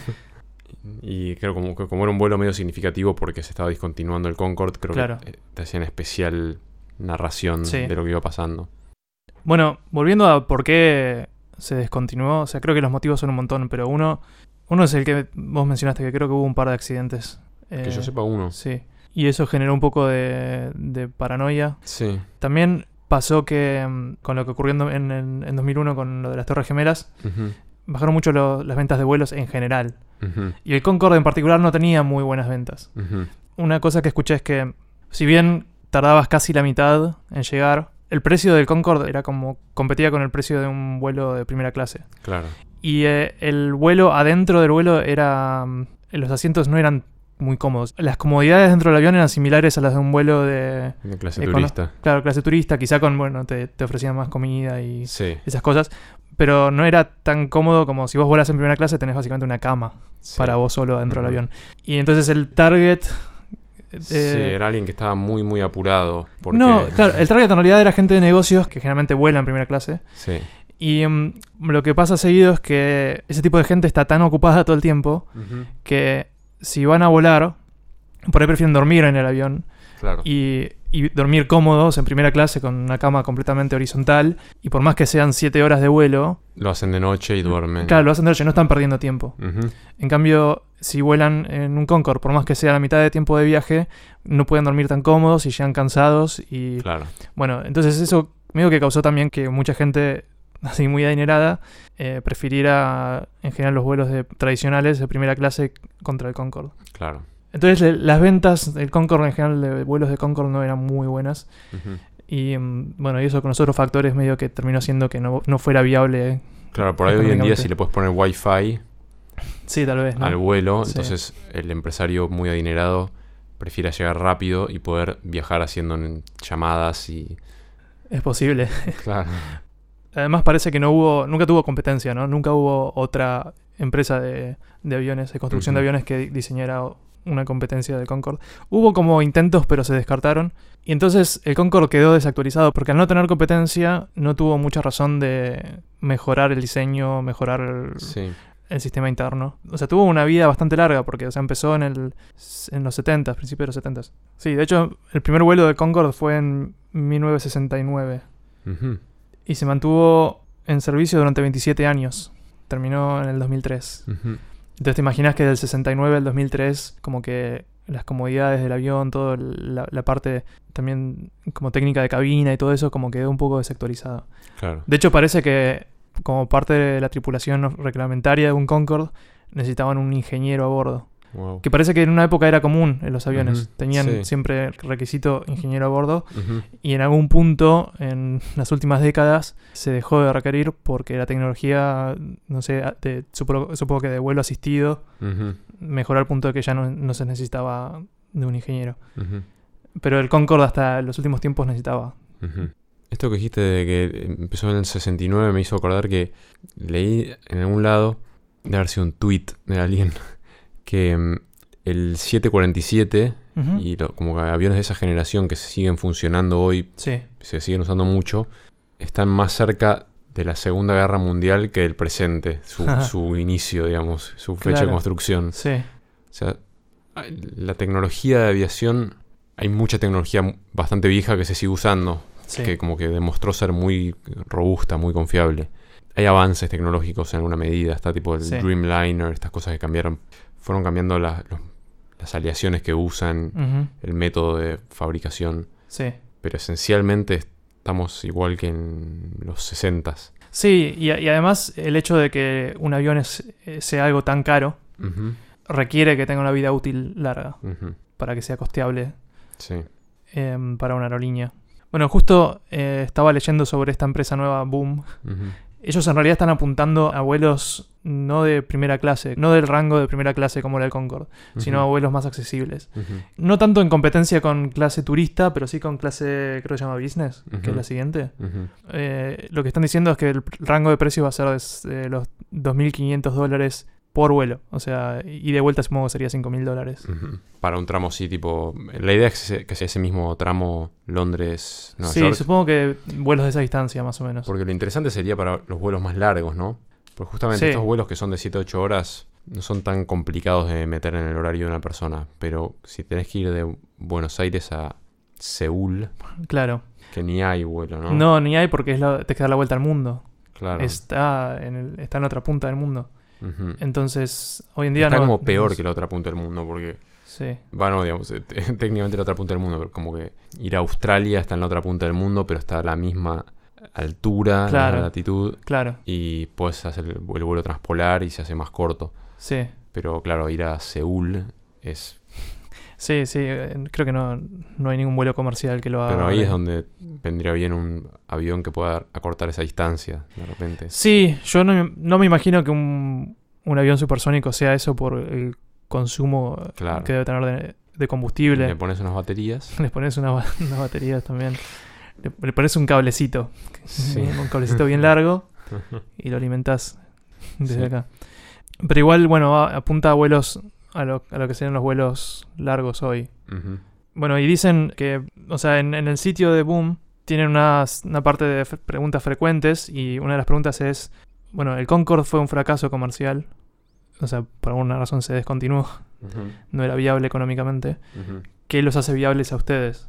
Y creo como, como era un vuelo medio significativo porque se estaba discontinuando el Concorde, creo claro. que te hacían especial narración sí. de lo que iba pasando. Bueno, volviendo a por qué se descontinuó, o sea, creo que los motivos son un montón, pero uno, uno es el que vos mencionaste, que creo que hubo un par de accidentes. Que eh, yo sepa uno. Sí. Y eso generó un poco de, de paranoia. Sí. También pasó que, con lo que ocurrió en, en, en dos mil uno con lo de las Torres Gemelas, uh-huh. bajaron mucho lo, las ventas de vuelos en general. Uh-huh. Y el Concorde en particular no tenía muy buenas ventas. Uh-huh. Una cosa que escuché es que, si bien tardabas casi la mitad en llegar, el precio del Concorde era como competía con el precio de un vuelo de primera clase. Claro. Y eh, el vuelo, adentro del vuelo, era los asientos no eran muy cómodos. Las comodidades dentro del avión eran similares a las de un vuelo de... De clase econo- turista. Claro, clase turista. Quizá con, bueno, te, te ofrecían más comida y sí. esas cosas. Pero no era tan cómodo como si vos volás en primera clase, tenés básicamente una cama sí. para vos solo dentro uh-huh. del avión. Y entonces el target... Eh, sí, era alguien que estaba muy, muy apurado. Porque... No, claro, el target en realidad era gente de negocios que generalmente vuela en primera clase. Sí. Y um, lo que pasa seguido es que ese tipo de gente está tan ocupada todo el tiempo uh-huh. que... Si van a volar, por ahí prefieren dormir en el avión. Claro. Y, y dormir cómodos en primera clase con una cama completamente horizontal. Y por más que sean siete horas de vuelo... Lo hacen de noche y duermen. Claro, lo hacen de noche, no están perdiendo tiempo. Uh-huh. En cambio, si vuelan en un Concorde, por más que sea la mitad de tiempo de viaje, no pueden dormir tan cómodos y llegan cansados. Y claro. Bueno, entonces eso medio que causó también que mucha gente... así muy adinerada, eh, prefiriera en general los vuelos de, tradicionales de primera clase contra el Concorde. Claro. Entonces le, las ventas del Concorde en general de vuelos de Concorde no eran muy buenas. Uh-huh. Y um, bueno, y eso con los otros factores medio que terminó haciendo que no, no fuera viable. Claro, por ahí hoy en día si le puedes poner Wi-Fi sí, tal vez, ¿no? al vuelo, sí. entonces el empresario muy adinerado prefiere llegar rápido y poder viajar haciendo llamadas y... Es posible. Claro. Además parece que no hubo, nunca tuvo competencia, ¿no? Nunca hubo otra empresa de, de aviones, de construcción uh-huh. de aviones que diseñara una competencia del Concorde. Hubo como intentos, pero se descartaron. Y entonces el Concorde quedó desactualizado porque al no tener competencia no tuvo mucha razón de mejorar el diseño, mejorar el, sí. el sistema interno. O sea, tuvo una vida bastante larga porque o sea, empezó en, el, en los setenta, principios de los setenta. Sí, de hecho, el primer vuelo del Concorde fue en mil novecientos sesenta y nueve. Uh-huh. Y se mantuvo en servicio durante veintisiete años. Terminó en el dos mil tres. Uh-huh. Entonces te imaginas que del sesenta y nueve al dos mil tres, como que las comodidades del avión, toda la, la parte también como técnica de cabina y todo eso, como quedó un poco desactualizado. Claro. De hecho, parece que como parte de la tripulación reglamentaria de un Concorde, necesitaban un ingeniero a bordo. Wow. Que parece que en una época era común en los aviones. Uh-huh. Tenían Sí. siempre el requisito ingeniero a bordo. Uh-huh. Y en algún punto, en las últimas décadas, se dejó de requerir porque la tecnología, no sé, de, supongo, supongo que de vuelo asistido, Uh-huh. mejoró al punto de que ya no, no se necesitaba de un ingeniero. Uh-huh. Pero el Concorde hasta los últimos tiempos necesitaba. Uh-huh. Esto que dijiste de que empezó en el sesenta y nueve me hizo acordar que leí en algún lado, de haber sido un tweet de alguien, que um, el siete cuarenta y siete Uh-huh. y lo, como que aviones de esa generación que se siguen funcionando hoy, Sí, se siguen usando mucho, están más cerca de la Segunda Guerra Mundial que del presente, su, su inicio, digamos, su fecha Claro. de construcción. sí, O sea, la tecnología de aviación, hay mucha tecnología bastante vieja que se sigue usando, sí. que como que demostró ser muy robusta, muy confiable. Hay avances tecnológicos en alguna medida, está tipo el Sí. Dreamliner, estas cosas que cambiaron, fueron cambiando la- los- las aleaciones que usan, Ujú. el método de fabricación, Sí. pero esencialmente estamos igual que en los sesentas. Sí, y, y además el hecho de que un avión es, eh, sea algo tan caro Ujú, requiere que tenga una vida útil larga ujú, para que sea costeable sí. em, para una aerolínea. Bueno, justo eh, estaba leyendo sobre esta empresa nueva, Boom. Ujú, Ellos en realidad están apuntando a vuelos no de primera clase, no del rango de primera clase como era el Concorde, sino a ujú, vuelos más accesibles. ujú, No tanto en competencia con clase turista, pero sí con clase, creo que se llama business, que Ujú. es la siguiente. ujú. Eh, lo que están diciendo es que el rango de precio va a ser de eh, los dos mil quinientos dólares por vuelo. O sea, y de vuelta supongo que sería cinco mil dólares. Ujú. Para un tramo sí, tipo... La idea es que sea, que sea ese mismo tramo Londres-Nueva Sí, York. supongo que vuelos de esa distancia más o menos. Porque lo interesante sería para los vuelos más largos, ¿no? Porque justamente Sí. estos vuelos que son de siete a ocho horas no son tan complicados de meter en el horario de una persona. Pero si tenés que ir de Buenos Aires a Seúl, Claro. que ni hay vuelo, ¿no? No, ni hay porque es la, te que dar la vuelta al mundo. Claro. Está, en el, está en la otra punta del mundo. Ujú. Entonces, hoy en día Está no... como peor no- que la otra punta del mundo, porque... Sí, Bueno, digamos, eh, te- técnicamente la otra punta del mundo, pero como que ir a Australia está en la otra punta del mundo, pero está a la misma altura, Claro. la latitud, claro. y puedes hacer el, el vuelo transpolar y se hace más corto. Sí, Pero claro, ir a Seúl es... sí, sí. eh, Creo que no, no hay ningún vuelo comercial que lo haga. Pero ahí es donde vendría bien un avión que pueda acortar esa distancia, de repente. Sí, yo no, no me imagino que un, un avión supersónico sea eso por el consumo Claro. que debe tener de, de Le combustible. pones unas baterías. Les pones una, ba- unas baterías también. Le, le pones un cablecito. Sí. Un cablecito bien largo y lo alimentas desde Sí. acá. Pero igual, bueno, a- apunta a vuelos, a lo, a lo que serían los vuelos largos hoy. Ujú, Bueno, y dicen que, o sea, en, en el sitio de Boom tienen unas- una parte de fre- preguntas frecuentes y una de las preguntas es, bueno, ¿el Concorde fue un fracaso comercial? O sea, por alguna razón se descontinuó, ujú, no era viable económicamente. ujú, ¿Qué los hace viables a ustedes?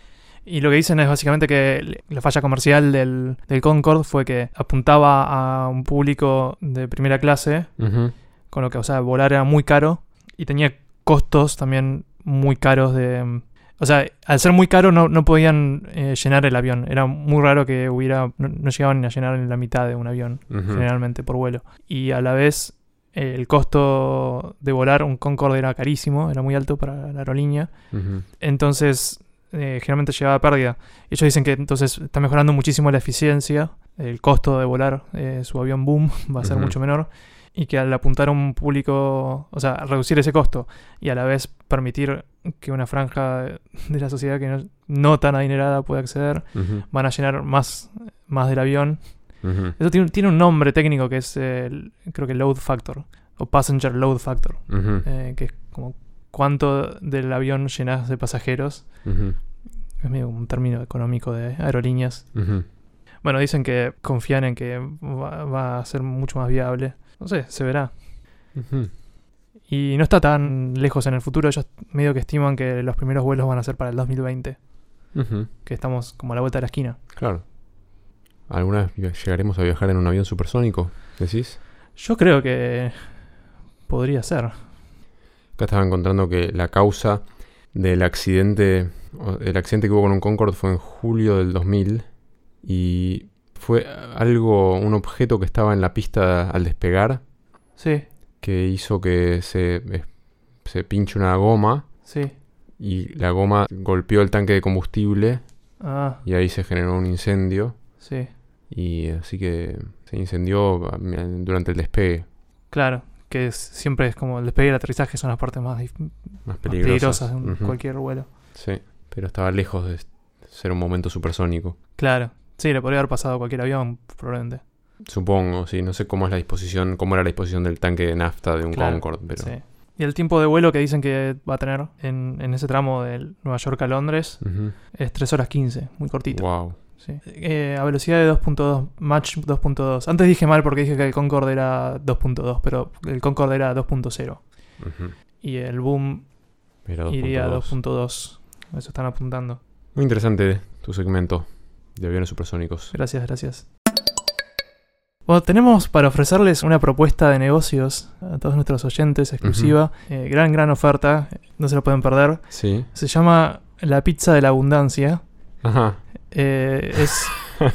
Y lo que dicen es básicamente que la falla comercial del, del Concorde fue que apuntaba a un público de primera clase, ujú, con lo que, o sea, volar era muy caro y tenía costos también muy caros de... O sea, al ser muy caro no, no podían eh, llenar el avión. Era muy raro que hubiera... No, no llegaban ni a llenar en la mitad de un avión, ujú. generalmente, por vuelo. Y a la vez, eh, el costo de volar un Concorde era carísimo, era muy alto para la aerolínea. Ujú, Entonces, eh, generalmente llegaba a pérdida. Ellos dicen que entonces está mejorando muchísimo la eficiencia, el costo de volar eh, su avión Boom va a ser Ujú. mucho menor, y que al apuntar a un público, o sea, reducir ese costo y a la vez permitir que una franja de la sociedad que no, no tan adinerada pueda acceder, ujú, van a llenar más, más del avión. ujú, Eso tiene, tiene un nombre técnico que es, eh, el- creo que load factor, o passenger load factor, ujú, eh, que es como cuánto del avión llenas de pasajeros. ujú, Es medio un término económico de aerolíneas. ujú. Bueno, dicen que confían en que va, va a ser mucho más viable. No sé, se verá. Ujú. Y no está tan lejos en el futuro. Ellos medio que estiman que los primeros vuelos van a ser para el dos mil veinte. Ujú, Que estamos como a la vuelta de la esquina. claro. ¿Alguna vez llegaremos a viajar en un avión supersónico? ¿Decís? Yo creo que podría ser. Acá estaba encontrando que la causa del accidente, o el accidente que hubo con un Concorde fue en julio del dos mil y fue algo, un objeto que estaba en la pista al despegar Sí. que hizo que se eh, se pincha una goma Sí. y la goma golpeó el tanque de combustible Ah, y ahí se generó un incendio. sí. Y así que se incendió durante el despegue. Claro, que es- siempre es como el despegue y el aterrizaje son las partes más, dif- Más más peligrosas. peligrosas en Ujú. cualquier vuelo. Sí, pero estaba lejos de ser un momento supersónico. Claro. Sí, le podría haber pasado a cualquier avión, probablemente. Supongo, sí. No sé cómo es la disposición, cómo era la disposición del tanque de nafta de un Claro, Concorde, pero... Sí. Y el tiempo de vuelo que dicen que va a tener en, en ese tramo de Nueva York a Londres Ujú. es tres horas quince, muy cortito. Wow. Sí. Eh, a velocidad de dos punto dos, Mach dos punto dos. Antes dije mal porque dije que el Concorde era dos punto dos, pero el Concorde era dos punto cero. Ujú. Y el Boom Era iría a dos dos punto dos. punto dos. Eso están apuntando. Muy interesante tu segmento de aviones supersónicos. Gracias, gracias. Bueno, tenemos para ofrecerles una propuesta de negocios a todos nuestros oyentes exclusiva. Eh, gran, gran oferta. No se lo pueden perder. Sí. Se llama la pizza de la abundancia. Ajá. Eh, es...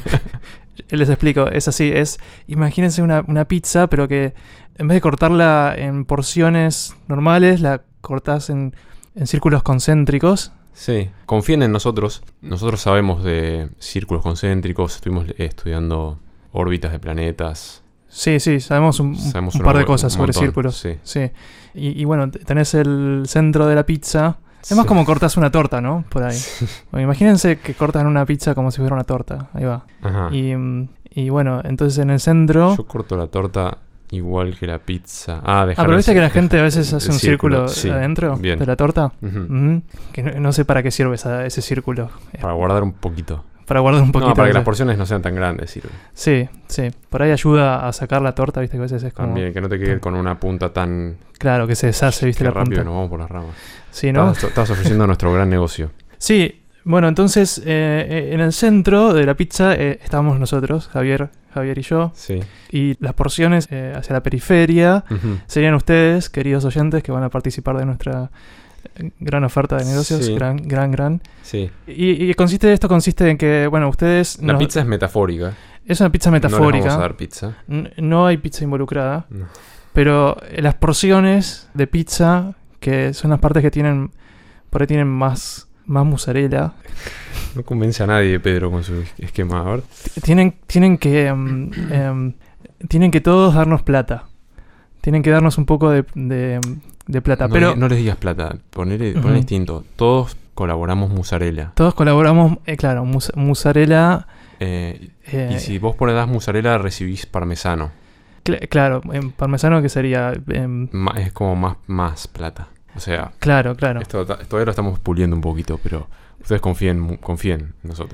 Les explico, es así, es... Imagínense una, una pizza, pero que en vez de cortarla en porciones normales, la cortás en, en círculos concéntricos. Sí. Confíen en nosotros. Nosotros sabemos de círculos concéntricos. Estuvimos estudiando órbitas de planetas. Sí, sí, sabemos un, un- Sabemos un una par de bu- cosas un sobre montón, círculos. sí. Sí. Y, y bueno, t- tenés el centro de la pizza. Es más Sí. como cortás una torta, ¿no? Por ahí. Bueno, imagínense que cortan una pizza como si fuera una torta. Ahí va. Ajá. Y, mm, y bueno, entonces en el centro... Yo corto la torta igual que la pizza. Ah, Ah, dejar pero viste el- que la gente a veces hace el un círculo, sí. adentro Bien. de la torta. Ujú. Ujú. Que no, no sé para qué sirve esa- ese círculo. Es Para guardar un poquito. para guardar un poquito. No, para que de- las porciones no sean tan grandes, sirve. Sí, sí. Por ahí ayuda a sacar la torta, viste que a veces es como... También, que no te quede con una punta tan... Claro, que se deshace, viste Qué la rápido punta. nos vamos por las ramas. Sí, ¿no? Estás, estás ofreciendo nuestro gran negocio. Sí, bueno, entonces eh, eh, en el centro de la pizza eh, estábamos nosotros, Javier, Javier y yo, Sí. y las porciones eh, hacia la periferia Ujú. serían ustedes, queridos oyentes, que van a participar de nuestra eh, gran oferta de negocios, Sí. gran, gran, gran. Sí. Y, y consiste esto consiste en que, bueno, ustedes... La nos- pizza es metafórica. es una pizza No les metafórica, vamos a dar pizza. N- no hay pizza involucrada, No. pero eh, las porciones de pizza, que son las partes que tienen, por ahí tienen más, más mozzarella, No convence a nadie, Pedro, con su esquema. A ver. tienen, tienen que em, em, tienen que todos darnos plata. Tienen que darnos un poco de, de, de plata. No, pero le- no les digas plata. Ponele, ponele Ujú. distinto. Todos colaboramos mozzarella. todos colaboramos, eh, claro, mus- mozzarella. Eh, eh, y si vos ponés mozzarella, recibís parmesano. cl- claro, en parmesano que sería. em, Ma- es como más, más plata. O sea, claro, claro. esto ta- todavía lo estamos puliendo un poquito, pero ustedes confíen, mu- confíen en nosotros.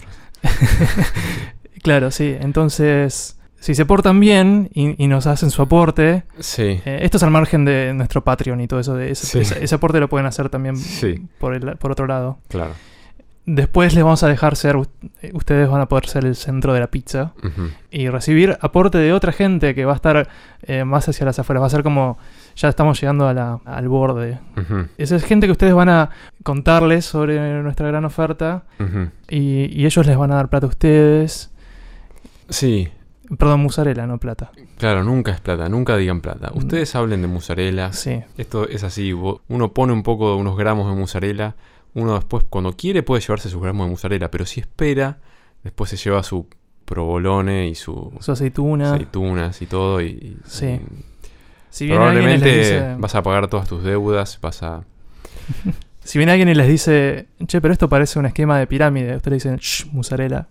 Claro, sí. Entonces, si se portan bien y, y nos hacen su aporte, Sí. eh, esto es al margen de nuestro Patreon y todo eso. De ese, Sí. ese, ese aporte lo pueden hacer también Sí. por, el, por otro lado. Claro. Después les vamos a dejar ser, ustedes van a poder ser el centro de la pizza Ujú. y recibir aporte de otra gente que va a estar eh, más hacia las afueras. Va a ser como, ya estamos llegando a la, al borde. Ujú. Esa es gente que ustedes van a contarles sobre nuestra gran oferta Ujú. y, y ellos les van a dar plata a ustedes. Sí. Perdón, mozzarella, no plata. Claro, nunca es plata, nunca digan plata. Mm. Ustedes hablen de mozzarella. Sí, Esto es así, vo- uno pone un poco, unos gramos de mozzarella, uno después cuando quiere puede llevarse sus gramos de mozzarella, pero si espera, después se lleva su provolone y su su aceituna. aceitunas y todo y, y- Sí. y Si viene alguien y les probablemente dice, vas a pagar todas tus deudas, vas a... si viene alguien y les dice, che, pero esto parece un esquema de pirámide, ustedes le dicen, shh, mozzarella.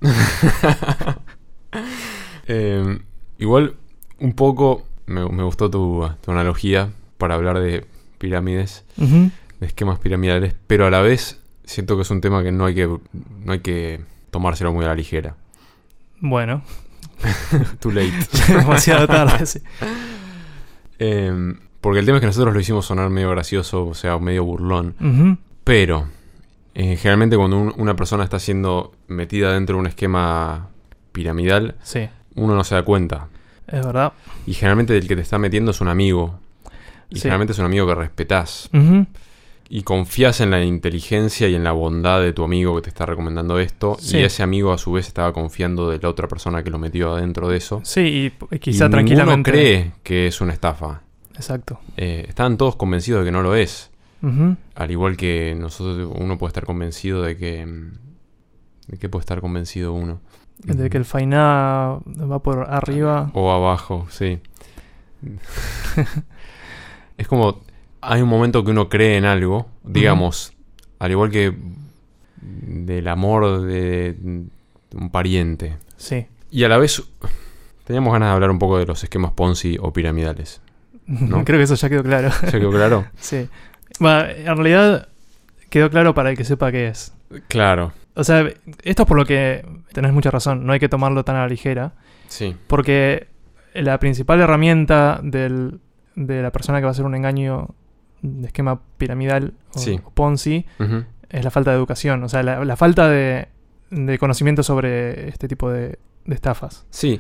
Eh, igual, un poco me, me gustó tu, tu analogía para hablar de pirámides, Ujú. de esquemas piramidales, pero a la vez siento que es un tema que no hay que, no hay que tomárselo muy a la ligera. Bueno, Too late. demasiado tarde, sí. Eh, porque el tema es que nosotros lo hicimos sonar medio gracioso, o sea, medio burlón. Ujú. Pero, eh, generalmente cuando un- una persona está siendo metida dentro de un esquema piramidal, Sí, uno no se da cuenta. es verdad. Y generalmente el que te está metiendo es un amigo. Y Sí. generalmente es un amigo que respetás. Ujú. Y confías en la inteligencia y en la bondad de tu amigo que te está recomendando esto. Sí. Y ese amigo a su vez estaba confiando de la otra persona que lo metió adentro de eso. Sí, y p- quizá y tranquilamente. ninguno cree que es una estafa. Exacto. Eh, estaban todos convencidos de que no lo es. Ujú. Al igual que nosotros, uno puede estar convencido de que... ¿De qué puede estar convencido uno? De que el Fainá va por arriba. O abajo, sí. Es como... Hay un momento que uno cree en algo, digamos, uh-huh. al igual que del amor de, de un pariente. Sí. Y a la vez teníamos ganas de hablar un poco de los esquemas Ponzi o piramidales, ¿no? Creo que eso ya quedó claro. ¿Ya quedó claro? Sí. Bueno, en realidad quedó claro para el que sepa qué es. Claro. O sea, esto es por lo que tenés mucha razón, no hay que tomarlo tan a la ligera. Sí. Porque la principal herramienta del, de la persona que va a hacer un engaño de esquema piramidal o, sí. o Ponzi uh-huh. es la falta de educación, o sea, la, la falta de, de conocimiento sobre este tipo de, de estafas. Sí,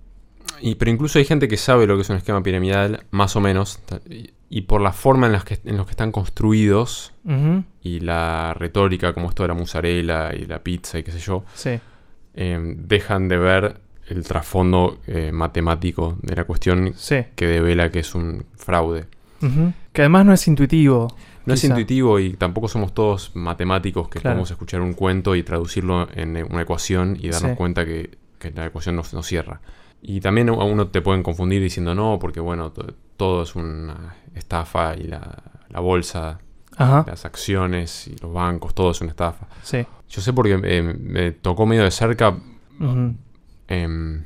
y, pero incluso hay gente que sabe lo que es un esquema piramidal, más o menos, y, y por la forma en la que, en los que están construidos uh-huh. y la retórica, como esto de la mozzarella y la pizza y qué sé yo, sí. eh, dejan de ver el trasfondo eh, matemático de la cuestión sí. que devela que es un fraude. Uh-huh. Que además no es intuitivo. No quizá. es intuitivo y tampoco somos todos matemáticos que claro. podemos escuchar un cuento y traducirlo en una ecuación y darnos sí. cuenta que, que la ecuación no, no cierra. Y también a uno te pueden confundir diciendo no, porque bueno, to- todo es una estafa y la, la bolsa, Ajá. las acciones y los bancos, todo es una estafa. Sí. Yo sé porque eh, me tocó medio de cerca uh-huh. eh,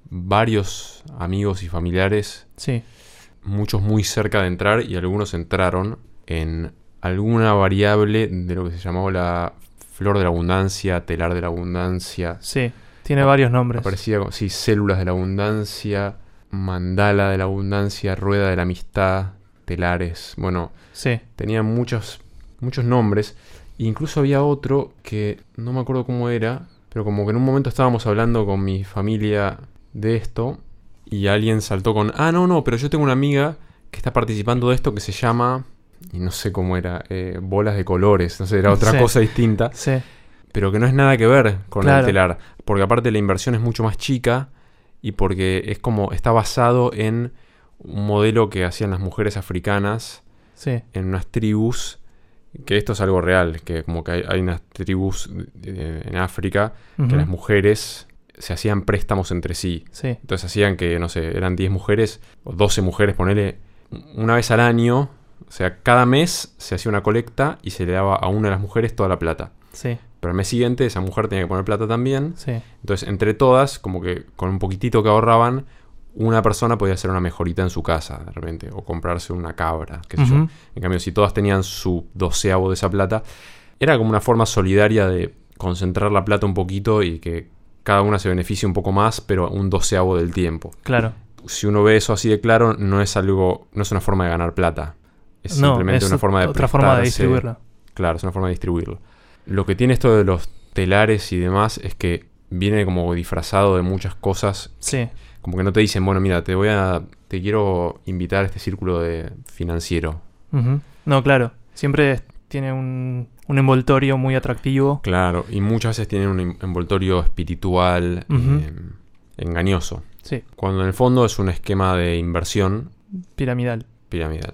varios amigos y familiares. Sí. Muchos muy cerca de entrar y algunos entraron en alguna variable de lo que se llamaba la flor de la abundancia, telar de la abundancia. Sí, tiene varios nombres. Aparecía como, sí, células de la abundancia, mandala de la abundancia, rueda de la amistad, telares. Bueno, sí. tenía muchos, muchos nombres. E incluso había otro que no me acuerdo cómo era, pero como que en un momento estábamos hablando con mi familia de esto. Y alguien saltó con, ah, no, no, pero yo tengo una amiga que está participando de esto que se llama, y no sé cómo era, eh, bolas de colores, no sé, era otra sí. cosa distinta, sí. pero que no es nada que ver con claro. el telar, porque aparte la inversión es mucho más chica y porque es como, está basado en un modelo que hacían las mujeres africanas sí. en unas tribus, que esto es algo real, que como que hay, hay unas tribus eh, en África uh-huh. que las mujeres se hacían préstamos entre sí. sí. Entonces hacían que, no sé, eran diez mujeres o doce mujeres, ponele, una vez al año, o sea, cada mes se hacía una colecta y se le daba a una de las mujeres toda la plata. Sí. Pero al mes siguiente esa mujer tenía que poner plata también. Sí. Entonces, entre todas, como que con un poquitito que ahorraban, una persona podía hacer una mejorita en su casa, de repente, o comprarse una cabra, qué sé uh-huh. yo. En cambio, si todas tenían su doceavo de esa plata, era como una forma solidaria de concentrar la plata un poquito y que cada una se beneficia un poco más, pero un doceavo del tiempo. Claro. Si uno ve eso así de claro, no es algo, no es una forma de ganar plata. Es no, simplemente es una forma de otra forma de prestarse. distribuirla. Claro, es una forma de distribuirlo. Lo que tiene esto de los telares y demás es que viene como disfrazado de muchas cosas. Sí. Como que no te dicen, bueno, mira, te voy a, te quiero invitar a este círculo de financiero. Uh-huh. No, claro. Siempre tiene un, un envoltorio muy atractivo. Claro, y muchas veces tienen un envoltorio espiritual uh-huh. eh, engañoso. Sí. Cuando en el fondo es un esquema de inversión piramidal. Piramidal.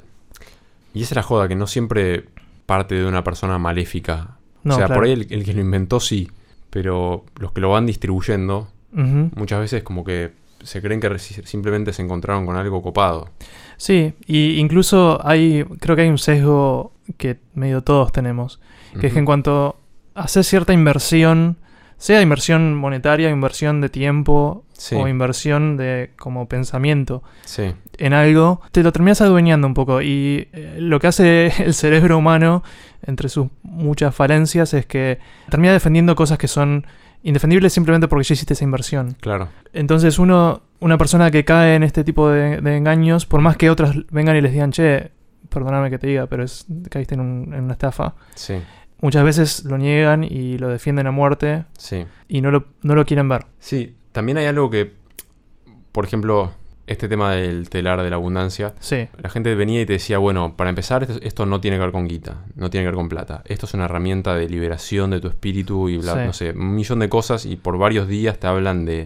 Y esa es la joda, que no siempre parte de una persona maléfica. No, o sea, claro. por ahí el, el que lo inventó sí, pero los que lo van distribuyendo, uh-huh. muchas veces como que se creen que simplemente se encontraron con algo copado. Sí, y incluso hay, creo que hay un sesgo que medio todos tenemos, que uh-huh. es que en cuanto haces cierta inversión, sea inversión monetaria, inversión de tiempo sí. o inversión de como pensamiento sí. en algo, te lo terminas adueñando un poco. Y eh, lo que hace el cerebro humano, entre sus muchas falencias, es que termina defendiendo cosas que son indefendibles simplemente porque ya hiciste esa inversión. Claro. Entonces uno, una persona que cae en este tipo de, de engaños, por más que otras vengan y les digan, che, perdóname que te diga, pero es, caíste en, un, en una estafa. Sí. Muchas veces lo niegan y lo defienden a muerte. Sí. Y no lo, no lo quieren ver. Sí, también hay algo que, por ejemplo, este tema del telar de la abundancia. Sí. La gente venía y te decía, bueno, para empezar, esto, esto no tiene que ver con guita, no tiene que ver con plata. Esto es una herramienta de liberación de tu espíritu y bla, sí. no sé, un millón de cosas, y por varios días te hablan de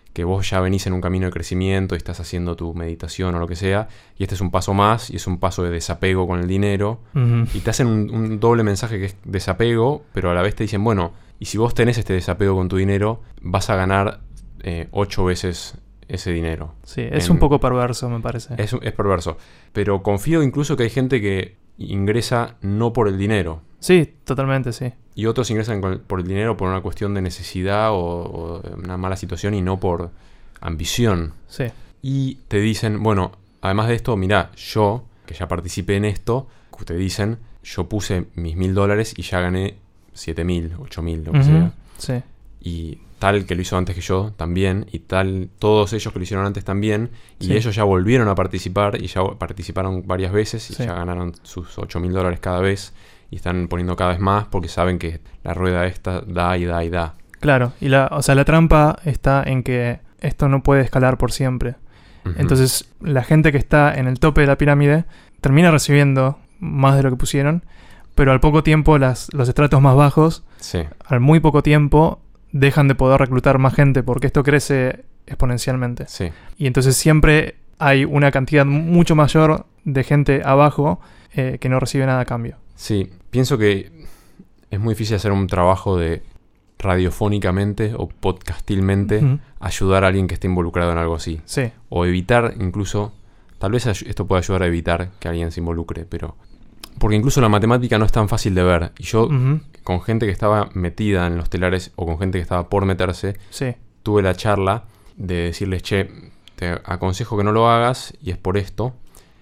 que vos ya venís en un camino de crecimiento y estás haciendo tu meditación o lo que sea, y este es un paso más, y es un paso de desapego con el dinero, Ujú. y te hacen un, un doble mensaje que es desapego, pero a la vez te dicen, bueno, y si vos tenés este desapego con tu dinero, vas a ganar eh, ocho veces ese dinero. Sí, es En- un poco perverso, me parece. Es, es perverso. Pero confío incluso que hay gente que ingresa no por el dinero. Sí, totalmente, sí. Y otros ingresan con- por el dinero por una cuestión de necesidad o, o de una mala situación y no por ambición. Sí, Y te dicen, bueno, además de esto, mirá, yo, que ya participé en esto, que te dicen, yo puse mis mil dólares y ya gané siete mil, ocho mil, lo que Ujú. sea. Sí, Y tal que lo hizo antes que yo también, y tal todos ellos que lo hicieron antes también, y Sí. ellos ya volvieron a participar y ya participaron varias veces y Sí. ya ganaron sus ocho mil dólares cada vez y están poniendo cada vez más porque saben que la rueda esta da y da y da. claro. Y la, o sea, la trampa está en que esto no puede escalar por siempre. Ujú. Entonces, la gente que está en el tope de la pirámide termina recibiendo más de lo que pusieron, pero al poco tiempo las, los estratos más bajos, Sí, al muy poco tiempo, dejan de poder reclutar más gente porque esto crece exponencialmente. sí, Y entonces siempre hay una cantidad mucho mayor de gente abajo eh, que no recibe nada a cambio. sí. Pienso que es muy difícil hacer un trabajo de radiofónicamente o podcastilmente Ujú. ayudar a alguien que esté involucrado en algo así. Sí, O evitar incluso, tal vez ay- esto pueda ayudar a evitar que alguien se involucre, pero... Porque incluso la matemática no es tan fácil de ver. Y yo, ujú, con gente que estaba metida en los telares o con gente que estaba por meterse, sí, tuve la charla de decirles, che, te aconsejo que no lo hagas y es por esto.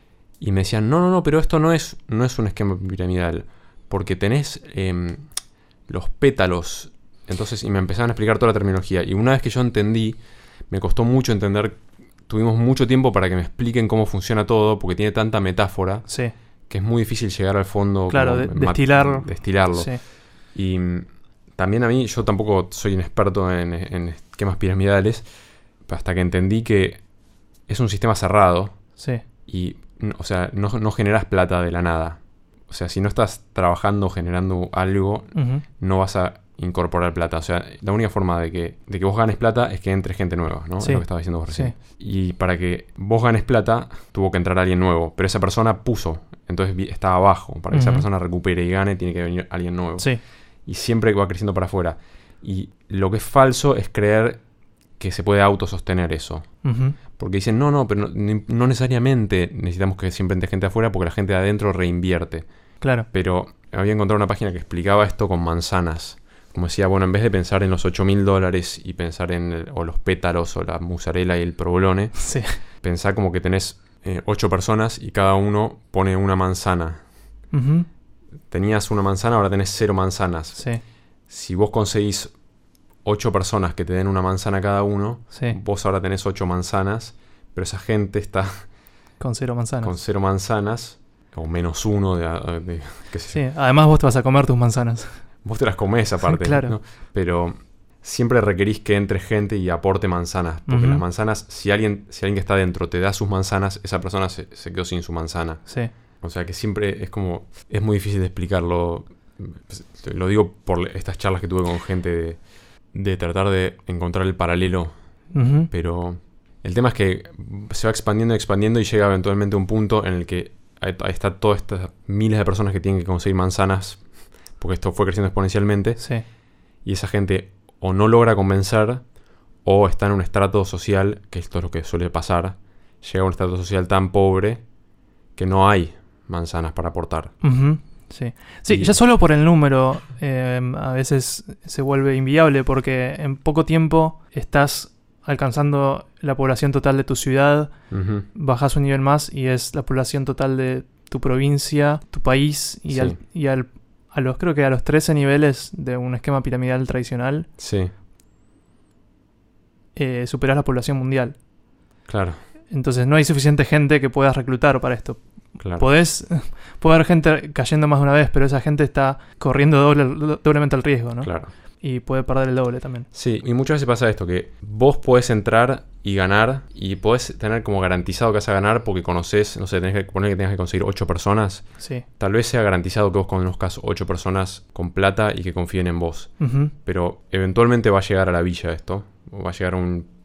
Y me decían, no, no, no, pero esto no es, no es un esquema piramidal. Porque tenés em, los pétalos. Entonces, y me empezaban a explicar toda la terminología. Y una vez que yo entendí, me costó mucho entender. Tuvimos mucho tiempo para que me expliquen cómo funciona todo, porque tiene tanta metáfora sí, que es muy difícil llegar al fondo. Claro, como de- mat- destilar- destilarlo. sí. Y mm, también a mí, yo tampoco soy un experto en, en esquemas piramidales, hasta que entendí que es un sistema cerrado Sí, y, n- o sea, no, no generas plata de la nada. O sea, si no estás trabajando, generando algo, ujú, no vas a incorporar plata. O sea, la única forma de que, de que vos ganes plata es que entre gente nueva, ¿no? Sí. Es lo que estaba diciendo vos recién. sí, Y para que vos ganes plata, tuvo que entrar alguien nuevo. Pero esa persona puso, entonces vi- estaba abajo. Para que esa Ujú. persona recupere y gane, tiene que venir alguien nuevo. sí, Y siempre va creciendo para afuera. Y lo que es falso es creer que se puede autosostener eso. ujú, Porque dicen, no, no, pero no, ni- no necesariamente necesitamos que siempre entre gente afuera porque la gente de adentro reinvierte. claro, Pero había encontrado una página que explicaba esto con manzanas. Como decía, bueno, en vez de pensar en los ocho mil dólares y pensar en el- o los pétalos o la mozzarella y el provolone, sí, pensá como que tenés eh, ocho personas y cada uno pone una manzana. ujú, Tenías una manzana, ahora tenés cero manzanas. sí, Si vos conseguís ocho personas que te den una manzana cada uno, sí, vos ahora tenés ocho manzanas, pero esa gente está con cero manzanas. con cero manzanas, o menos uno de, de- qué sé yo. Sí, además vos te vas a comer tus manzanas. Vos te las comés aparte, Claro. ¿no? Pero siempre requerís que entre gente y aporte manzanas, porque Ujú. las manzanas, si alguien, si alguien que está dentro te da sus manzanas, esa persona se, se quedó sin su manzana. Sí, O sea que siempre es como, es muy difícil de explicarlo. Lo digo por estas charlas que tuve con gente de, de tratar de encontrar el paralelo, ujú, pero el tema es que se va expandiendo y expandiendo y llega eventualmente a un punto en el que ahí ahí está todas estas miles de personas que tienen que conseguir manzanas, porque esto fue creciendo exponencialmente, sí, y esa gente o no logra convencer o está en un estrato social, que esto es lo que suele pasar, llega a un estrato social tan pobre que no hay manzanas para aportar. ujú, sí. Sí, Y- ya solo por el número eh, a veces se vuelve inviable porque en poco tiempo estás alcanzando la población total de tu ciudad, Ujú. bajas un nivel más y es la población total de tu provincia, tu país y, Sí. al, y al, a los creo que a los trece niveles de un esquema piramidal tradicional Sí, eh, superas la población mundial. claro, Entonces no hay suficiente gente que puedas reclutar para esto. claro. Podés, puede haber gente cayendo más de una vez, pero esa gente está corriendo doble, doblemente el riesgo, ¿no? Claro. Y puede perder el doble también. Sí, y muchas veces pasa esto, que vos podés entrar y ganar, y podés tener como garantizado que vas a ganar porque conoces, no sé, tenés que poner que tengas que conseguir ocho personas. Sí. Tal vez sea garantizado que vos conozcas ocho personas con plata y que confíen en vos. Ujú. Pero eventualmente va a llegar a la villa esto, o va a llegar a un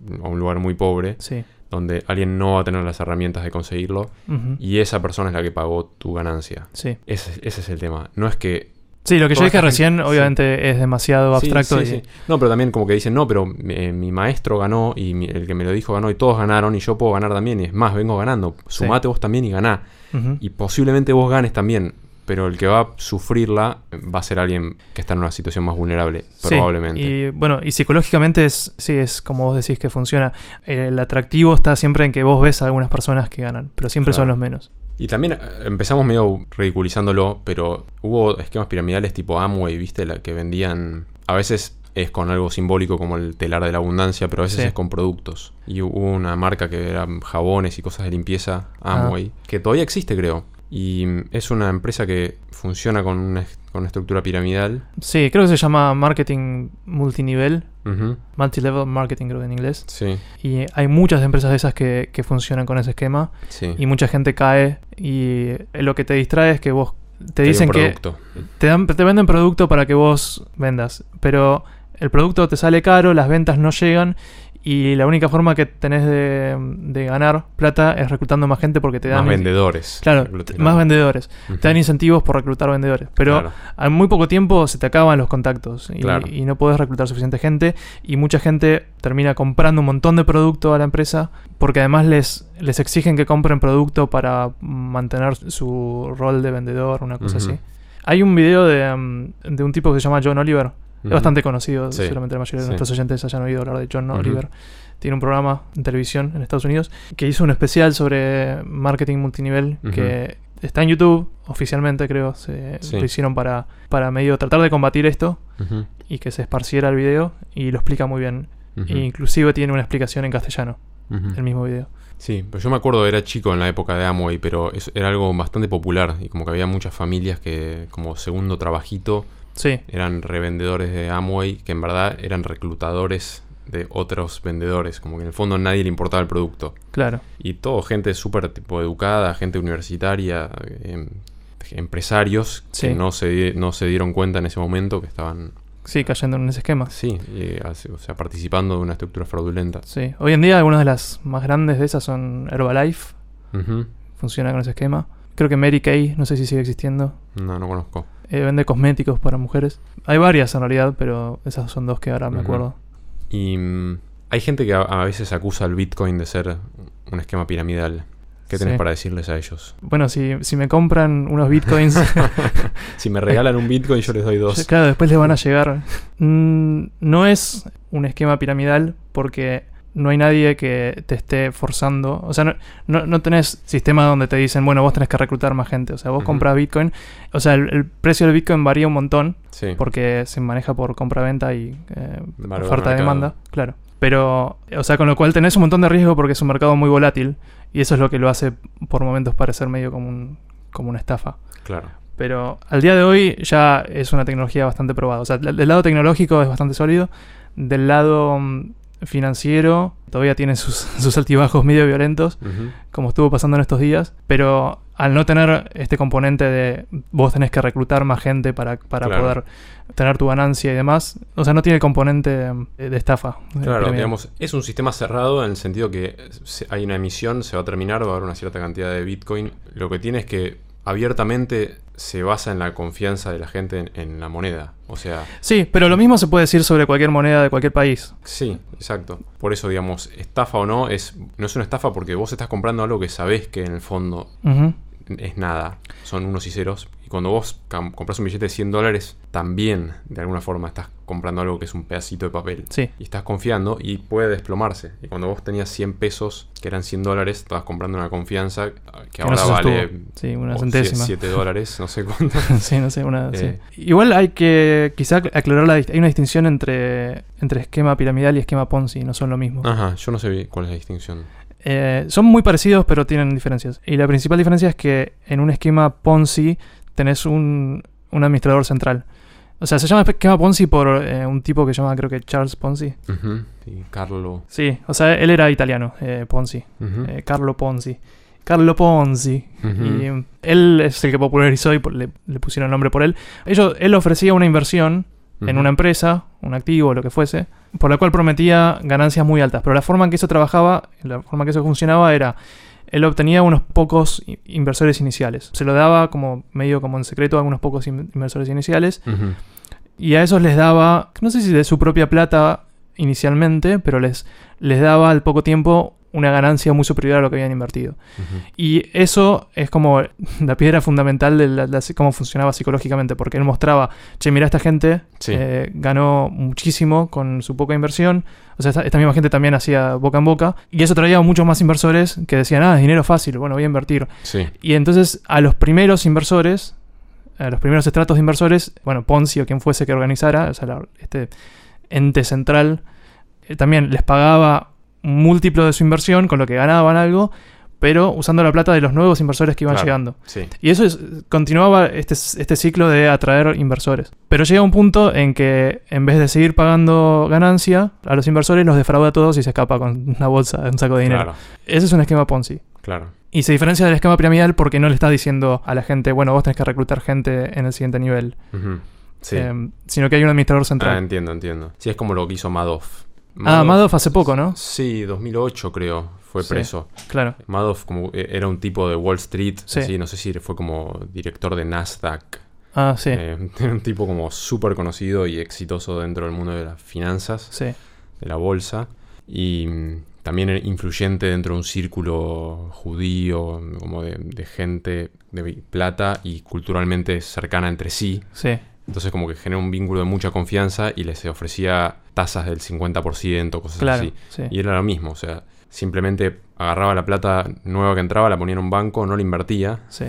a un lugar muy pobre, Sí. donde alguien no va a tener las herramientas de conseguirlo, Ujú. y esa persona es la que pagó tu ganancia. Sí. Ese, ese es el tema. No es que... Sí, lo que yo Toda dije esta recién, gente- obviamente, es demasiado Sí, abstracto. sí, y... sí. No, pero también como que dicen, no, pero eh, mi maestro ganó y mi- el que me lo dijo ganó y todos ganaron y yo puedo ganar también. Y es más, vengo ganando. Sumate vos también y ganá. Ujú. Y posiblemente vos ganes también. Pero el que va a sufrirla va a ser alguien que está en una situación más vulnerable, Sí, probablemente. y bueno, y psicológicamente es, sí, es como vos decís que funciona. El atractivo está siempre en que vos ves a algunas personas que ganan, pero siempre Claro. son los menos. Y también eh, empezamos medio ridiculizándolo, pero hubo esquemas piramidales tipo Amway, ¿viste? La que vendían... A veces es con algo simbólico como el telar de la abundancia, pero a veces Sí. es con productos. Y hubo una marca que eran jabones y cosas de limpieza, Ah. Amway, que todavía existe, creo. Y mm, es una empresa que funciona con una, con una estructura piramidal. Sí, creo que se llama marketing multinivel, Ujú, multilevel marketing creo en inglés. Sí, Y hay muchas empresas de esas que, que funcionan con ese esquema sí. y mucha gente cae y lo que te distrae es que vos te Hay un dicen que producto. te, dan, te venden producto para que vos vendas, pero el producto te sale caro, las ventas no llegan y la única forma que tenés de, de ganar plata es reclutando más gente porque te dan... Más vendedores. Claro, Reclutar. t- más vendedores. Ujú. Te dan incentivos por reclutar vendedores. Pero Claro. a muy poco tiempo se te acaban los contactos y, Claro. y no podés reclutar suficiente gente y mucha gente termina comprando un montón de producto a la empresa porque además les, les exigen que compren producto para mantener su rol de vendedor, una cosa Ujú. así. Hay un video de, um, de un tipo que se llama John Oliver. Es Ujú. bastante conocido, Sí. seguramente la mayoría de Sí. nuestros oyentes hayan oído hablar de John Ujú. Oliver. Tiene un programa en televisión en Estados Unidos que hizo un especial sobre marketing multinivel Ujú. que está en YouTube oficialmente, creo. Se, Sí. Lo hicieron para, para medio tratar de combatir esto Ujú. y que se esparciera el video y lo explica muy bien. Ujú. E inclusive tiene una explicación en castellano, Ujú. el mismo video. Sí, pero yo me acuerdo, era chico en la época de Amway, pero es- era algo bastante popular y como que había muchas familias que como segundo trabajito Sí, eran revendedores de Amway, que en verdad eran reclutadores de otros vendedores, como que en el fondo a nadie le importaba el producto. claro. Y todo gente súper tipo educada, gente universitaria, em, empresarios Sí. que no se, di- no se dieron cuenta en ese momento que estaban, Sí, cayendo en ese esquema. sí, y, así, o sea, participando de una estructura fraudulenta. Sí. Hoy en día algunas de las más grandes de esas son Herbalife, Ujú. funciona con ese esquema. Creo que Mary Kay, no sé si sigue existiendo. No, no conozco. Eh, vende cosméticos para mujeres. Hay varias en realidad, pero esas son dos que ahora me Ujú. acuerdo. Y mm, hay gente que a, a veces acusa al Bitcoin de ser un esquema piramidal. ¿Qué tenés Sí. para decirles a ellos? Bueno, si, si me compran unos bitcoins, Si me regalan un Bitcoin, yo les doy dos. claro, después les van a llegar. Mm, no es un esquema piramidal porque no hay nadie que te esté forzando. O sea, no, no, no tenés sistema donde te dicen, bueno, vos tenés que reclutar más gente. O sea, vos Ujú. compras bitcoin. O sea, el, el precio del bitcoin varía un montón Sí. porque se maneja por compra-venta y eh, Valor oferta de y demanda. mercado. Claro. Pero, o sea, con lo cual tenés un montón de riesgo porque es un mercado muy volátil y eso es lo que lo hace por momentos parecer medio como, un, como una estafa. Claro. Pero al día de hoy ya es una tecnología bastante probada. O sea, del del lado tecnológico es bastante sólido. Del lado mm, financiero todavía tiene sus, sus altibajos medio violentos, Ujú. como estuvo pasando en estos días. Pero al no tener este componente de vos tenés que reclutar más gente para, para Claro. poder tener tu ganancia y demás, o sea, no tiene el componente mm, de estafa. eh, Claro, piramidal. digamos, es un sistema cerrado en el sentido que se- hay una emisión, se va a terminar, va a haber una cierta cantidad de Bitcoin. Lo que tiene es que abiertamente se basa en la confianza de la gente en, en la moneda. O sea, Sí, pero lo mismo se puede decir sobre cualquier moneda de cualquier país. sí, exacto. Por eso, digamos, estafa o no, es, no es una estafa porque vos estás comprando algo que sabés que en el fondo Ujú. es nada, son unos y ceros. Y cuando vos cam- compras un billete de cien dólares, también de alguna forma estás comprando algo que es un pedacito de papel. Sí, Y estás confiando y puede desplomarse. Y cuando vos tenías cien pesos, que eran cien dólares, estabas comprando una confianza que no ahora se vale sostuvo. Sí, una o centésima. siete dólares, no sé cuánto. Sí, no sé, una... Eh. sí. Igual hay que quizá aclarar la dist- hay una distinción entre, entre esquema piramidal y esquema Ponzi, no son lo mismo. Ajá, yo no sé bien cuál es la distinción. Eh, son muy parecidos, pero tienen diferencias. Y la principal diferencia es que en un esquema Ponzi tenés un, un administrador central. O sea, se llama esquema Ponzi por eh, un tipo que se llama, creo que Charles Ponzi. Ujú, sí, Carlo. Sí, o sea, él era italiano, eh, Ponzi. Ujú, Eh, Carlo Ponzi. Carlo Ponzi. ujú, Y mm, él es el que popularizó y por- le, le pusieron el nombre por él. Ellos, él ofrecía una inversión uh-huh. en una empresa, un activo o lo que fuese, por la cual prometía ganancias muy altas. Pero la forma en que eso trabajaba, la forma en que eso funcionaba era, él obtenía unos pocos inversores iniciales. Se lo daba como medio como en secreto a unos pocos inversores iniciales. Uh-huh. Y a esos les daba, no sé si de su propia plata inicialmente, pero les, les daba al poco tiempo una ganancia muy superior a lo que habían invertido. Uh-huh. Y eso es como la piedra fundamental de la, la, cómo funcionaba psicológicamente, porque él mostraba, che, mira, esta gente sí. eh, ganó muchísimo con su poca inversión. O sea, esta, esta misma gente también hacía boca en boca. Y eso traía muchos más inversores que decían, ah, es dinero fácil, bueno, voy a invertir. Sí. Y entonces a los primeros inversores, a los primeros estratos de inversores, bueno, Ponzi o quien fuese que organizara, o sea, la, este ente central, eh, también les pagaba un múltiplo de su inversión, con lo que ganaban algo, pero usando la plata de los nuevos inversores que iban claro, llegando. Sí. Y eso es, continuaba este, este ciclo de atraer inversores. Pero llega un punto en que, en vez de seguir pagando ganancia a los inversores, los defrauda a todos y se escapa con una bolsa, un saco de dinero. Claro. Ese es un esquema Ponzi. Claro. Y se diferencia del esquema piramidal porque no le está diciendo a la gente, bueno, vos tenés que reclutar gente en el siguiente nivel. Uh-huh. Sí. Eh, sino que hay un administrador central. Ah, entiendo, entiendo. Sí, es como lo que hizo Madoff. Madoff, ah, Madoff hace poco, ¿no? Sí, dos mil ocho creo, fue sí, preso. Claro. Madoff como era un tipo de Wall Street, sí. así, no sé si fue como director de Nasdaq. Ah, sí. Eh, era un tipo como súper conocido y exitoso dentro del mundo de las finanzas, sí. de la bolsa. Y también era influyente dentro de un círculo judío, como de, de gente de plata y culturalmente cercana entre sí. Sí. Entonces como que genera un vínculo de mucha confianza y les ofrecía tasas del cincuenta por ciento, cosas claro, así. Sí. Y era lo mismo, o sea, simplemente agarraba la plata nueva que entraba, la ponía en un banco, no la invertía. Sí.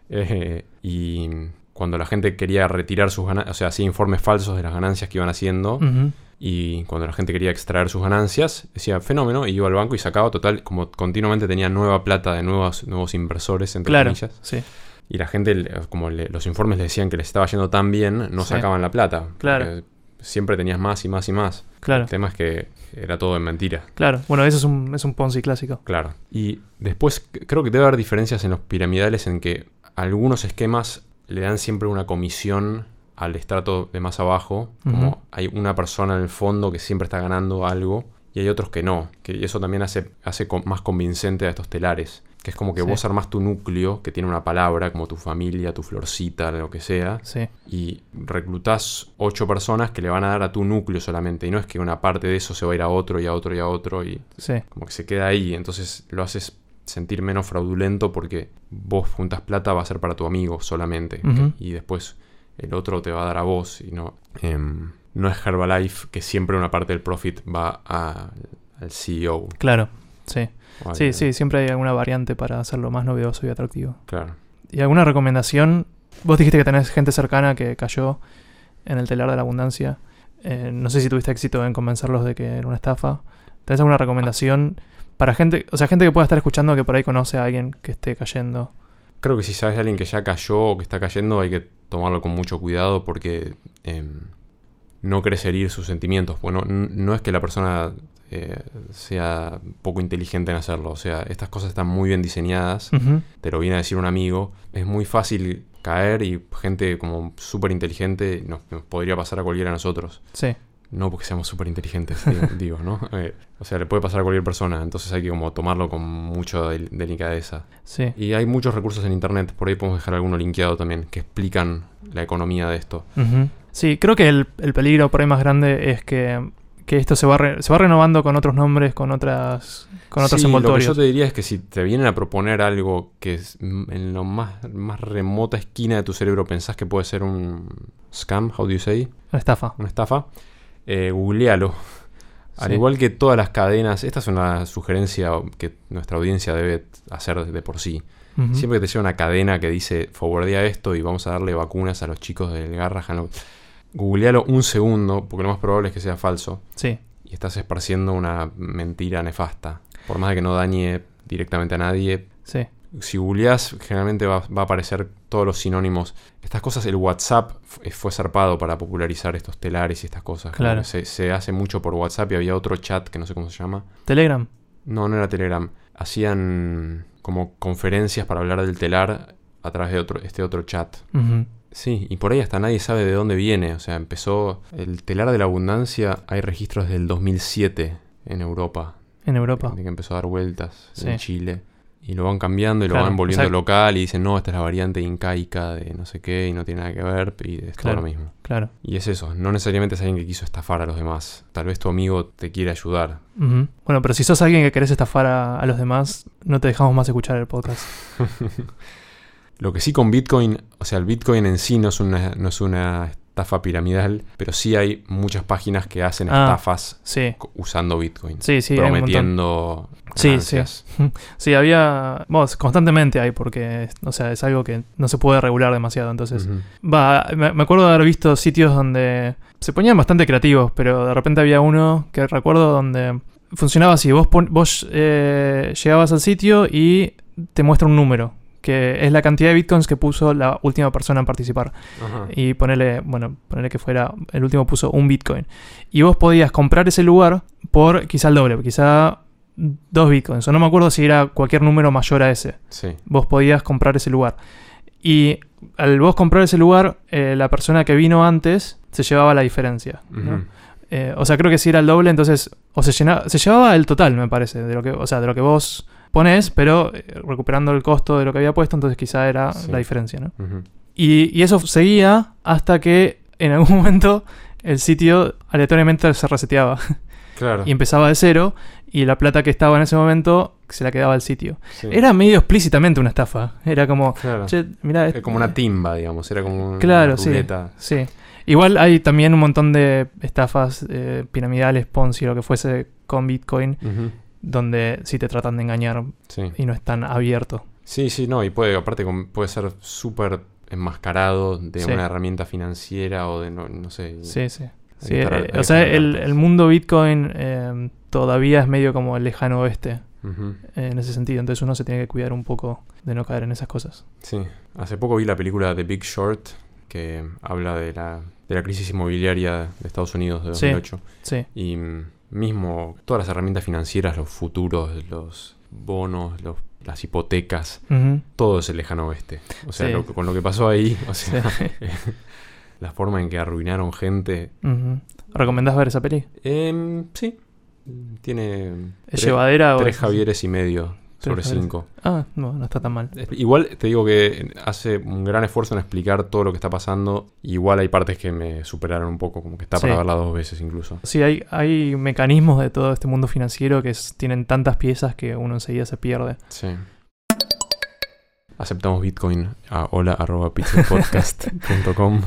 Eh, y cuando la gente quería retirar sus ganancias, o sea, hacía informes falsos de las ganancias que iban haciendo. Uh-huh. Y cuando la gente quería extraer sus ganancias, decía fenómeno, y iba al banco y sacaba total, como continuamente tenía nueva plata de nuevos, nuevos inversores, entre claro, comillas. Sí. Y la gente, como le, los informes le decían que les estaba yendo tan bien, no sí. sacaban la plata. Claro. Siempre tenías más y más y más. Claro. El tema es que era todo en mentira. Claro. Bueno, eso es un, es un Ponzi clásico. Claro. Y después creo que debe haber diferencias en los piramidales en que algunos esquemas le dan siempre una comisión al estrato de más abajo. Uh-huh. Como hay una persona en el fondo que siempre está ganando algo y hay otros que no. Que eso también hace, hace más convincente a estos telares. Que es como que sí. vos armás tu núcleo, que tiene una palabra, como tu familia, tu florcita, lo que sea. Sí. Y reclutás ocho personas que le van a dar a tu núcleo solamente. Y no es que una parte de eso se va a ir a otro y a otro y a otro. Y sí. como que se queda ahí. Entonces lo haces sentir menos fraudulento porque vos juntas plata, va a ser para tu amigo solamente. Uh-huh. Y después el otro te va a dar a vos. Y no, eh, no es Herbalife, que siempre una parte del profit va a, al C E O. Claro, sí. Vale. Sí, sí, siempre hay alguna variante para hacerlo más novedoso y atractivo. Claro. ¿Y alguna recomendación? Vos dijiste que tenés gente cercana que cayó en el telar de la abundancia. Eh, no sé si tuviste éxito en convencerlos de que era una estafa. ¿Tenés alguna recomendación para gente, o sea, gente que pueda estar escuchando que por ahí conoce a alguien que esté cayendo? Creo que si sabes de alguien que ya cayó o que está cayendo, hay que tomarlo con mucho cuidado porque eh, no querés herir sus sentimientos. Bueno, n- no es que la persona eh, sea poco inteligente en hacerlo. O sea, estas cosas están muy bien diseñadas. Uh-huh. Te lo viene a decir un amigo. Es muy fácil caer y gente como súper inteligente nos, nos podría pasar a cualquiera de nosotros. Sí. No porque seamos súper inteligentes, digo, digo, ¿no? Eh, o sea, le puede pasar a cualquier persona. Entonces hay que como tomarlo con mucha del- delicadeza. Sí. Y hay muchos recursos en internet. Por ahí podemos dejar alguno linkeado también que explican la economía de esto. Uh-huh. Sí, creo que el, el peligro por ahí más grande es que, que esto se va, re, se va renovando con otros nombres, con otras con otros sí, envoltorios. Lo que yo te diría es que si te vienen a proponer algo que es en la más, más remota esquina de tu cerebro pensás que puede ser un scam, how do you say? Una estafa. Una estafa. Eh, googlealo. Al Sí. igual que todas las cadenas, esta es una sugerencia que nuestra audiencia debe hacer de por sí. Uh-huh. Siempre que te llega una cadena que dice forwardea esto y vamos a darle vacunas a los chicos del Garrahan, googlealo un segundo, porque lo más probable es que sea falso. Sí. Y estás esparciendo una mentira nefasta. Por más de que no dañe directamente a nadie. Sí. Si googleás, generalmente va, va a aparecer todos los sinónimos. Estas cosas, el WhatsApp f- fue zarpado para popularizar estos telares y estas cosas. Claro. Se, se hace mucho por WhatsApp y había otro chat que no sé cómo se llama. Telegram. No, no era Telegram. Hacían como conferencias para hablar del telar a través de otro, este otro chat. Uh-huh. Sí, y por ahí hasta nadie sabe de dónde viene. O sea, empezó el telar de la abundancia. Hay registros del dos mil siete en Europa. En Europa. De que empezó a dar vueltas Sí. en Chile. Y lo van cambiando y Claro, lo van volviendo o sea- local. Y dicen, no, esta es la variante incaica de no sé qué y no tiene nada que ver. Y es Claro. todo lo mismo. Claro. Y es eso. No necesariamente es alguien que quiso estafar a los demás. Tal vez tu amigo te quiere ayudar. Ujú. Bueno, pero si sos alguien que querés estafar a, a los demás, no te dejamos más escuchar el podcast. Lo que sí con Bitcoin, o sea, el Bitcoin en sí no es una, no es una estafa piramidal, pero sí hay muchas páginas que hacen Ah, estafas Sí, co- usando Bitcoin. sí, sí. hay un montón. prometiendo Sí, ganancias. Sí, había... Vos, constantemente hay, porque, o sea, es algo que no se puede regular demasiado, entonces... Ujú. Va, me, me acuerdo de haber visto sitios donde se ponían bastante creativos, pero de repente había uno que recuerdo donde funcionaba así. Vos, pon- vos eh, llegabas al sitio y te muestra un número, que es la cantidad de bitcoins que puso la última persona en participar. Ajá. Y ponele, bueno, ponele que fuera, el último puso un bitcoin. Y vos podías comprar ese lugar por quizá el doble, quizá dos bitcoins. O no me acuerdo si era cualquier número mayor a ese. Sí. Vos podías comprar ese lugar. Y al vos comprar ese lugar, eh, la persona que vino antes se llevaba la diferencia, ¿no? Ujú. Eh, o sea, creo que si era el doble, entonces o se llenaba, se llevaba el total, me parece, de lo que, o sea, de lo que vos pones, pero eh, recuperando el costo de lo que había puesto, entonces quizá era Sí. la diferencia, ¿no? Ujú. Y, y eso seguía hasta que en algún momento el sitio aleatoriamente se reseteaba Claro. y empezaba de cero y la plata que estaba en ese momento se la quedaba al sitio. Sí. Era medio explícitamente una estafa. Era como, Claro. che, mirá, Era como una timba, digamos. Era como una Claro, sí. ruleta. Sí. Igual hay también un montón de estafas eh, piramidales, Ponzi, lo que fuese con Bitcoin, Ujú. donde sí te tratan de engañar Sí. y no es tan abierto. Sí, sí, no. Y puede, aparte, com- puede ser súper enmascarado de Sí. una herramienta financiera o de, no, no sé. Sí, sí. Hay Sí, que estar- eh, hay que o sea, estar el, alertas. el mundo Bitcoin eh, todavía es medio como el lejano oeste Ujú. eh, en ese sentido. Entonces uno se tiene que cuidar un poco de no caer en esas cosas. Sí, hace poco vi la película The Big Short, que habla de la, de la crisis inmobiliaria de Estados Unidos de dos mil ocho. Sí, Y mm, mismo todas las herramientas financieras, los futuros, los bonos, los, las hipotecas, Ujú. todo es el lejano oeste. O sea, Sí. lo que- con lo que pasó ahí, o sea, Sí. la forma en que arruinaron gente. Ujú. ¿Recomendás ver esa peli? Em, sí, tiene ¿Es tre- llevadera o tres es- Javieres y medio sobre Javieres. cinco. Ah, no, no está tan mal. Igual te digo que hace un gran esfuerzo en explicar todo lo que está pasando. Igual hay partes que me superaron un poco, como que está para Sí. verla dos veces incluso. Sí, hay, hay mecanismos de todo este mundo financiero que es- tienen tantas piezas que uno enseguida se pierde. Sí. Aceptamos Bitcoin a hola arroba pixelpodcast punto com.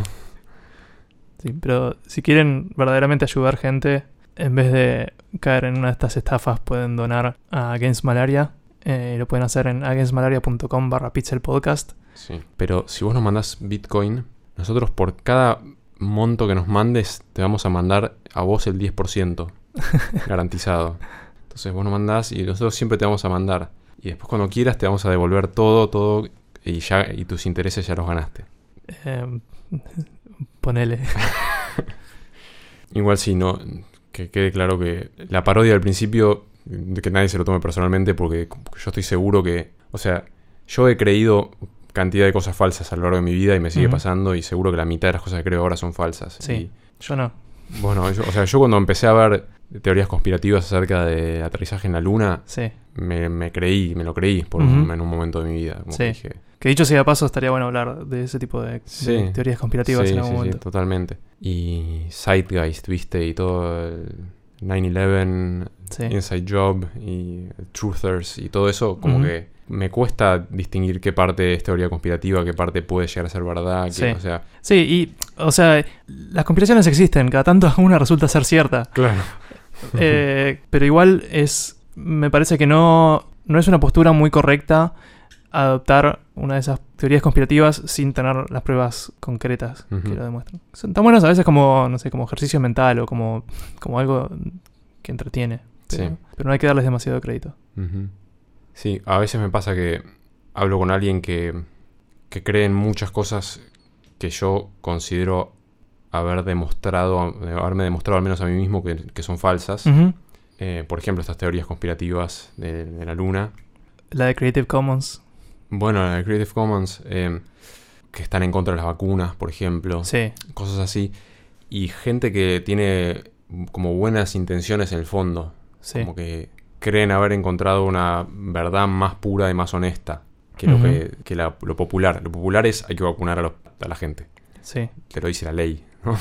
Sí, pero si quieren verdaderamente ayudar gente, en vez de caer en una de estas estafas, pueden donar a Against Malaria. Eh, lo pueden hacer en againstmalaria.com barra pixelpodcast. Sí. Pero si vos nos mandás Bitcoin, nosotros por cada monto que nos mandes te vamos a mandar a vos el diez por ciento garantizado. Entonces vos nos mandás y nosotros siempre te vamos a mandar. Y después cuando quieras te vamos a devolver todo, todo y ya y tus intereses ya los ganaste. Eh, ponele. Igual sí, no, que quede claro que la parodia del principio, de que nadie se lo tome personalmente, porque yo estoy seguro que, o sea, yo he creído cantidad de cosas falsas a lo largo de mi vida y me sigue Ujú. pasando y seguro que la mitad de las cosas que creo ahora son falsas. Sí, yo no. Y, bueno, yo- o sea, yo cuando empecé a ver teorías conspirativas acerca de aterrizaje en la luna, Sí. me, me creí, me lo creí por un- Ujú. en un momento de mi vida. Como Sí. que dije, Que dicho sea de paso, estaría bueno hablar de ese tipo de, de Sí. teorías conspirativas sí, en algún sí, sí, momento. totalmente. Y Zeitgeist, viste, y todo el nueve once, Sí. Inside Job y Truthers y todo eso, como Ujú. que me cuesta distinguir qué parte es teoría conspirativa, qué parte puede llegar a ser verdad, que, Sí. o sea, Sí, y, o sea, las conspiraciones existen, cada tanto una resulta ser cierta. claro. Eh, pero igual es. Me parece que no, no es una postura muy correcta adoptar una de esas teorías conspirativas sin tener las pruebas concretas Ujú. que lo demuestran. Son tan buenas a veces como, no sé, como ejercicio mental o como, como algo que entretiene. Pero, Sí. pero no hay que darles demasiado crédito. Ujú. Sí, a veces me pasa que hablo con alguien que, que cree en muchas cosas que yo considero haber demostrado, haberme demostrado al menos a mí mismo que, que son falsas. Ujú. Eh, por ejemplo, estas teorías conspirativas de, de la luna. La de Creative Commons. Bueno, la de Creative Commons, eh, que están en contra de las vacunas, por ejemplo. Sí. Cosas así. Y gente que tiene como buenas intenciones en el fondo. Sí. Como que creen haber encontrado una verdad más pura y más honesta que, Uh-huh. lo, que, que la, lo popular. Lo popular es hay que vacunar a, los, a la gente. Sí. Te lo dice la ley, ¿no?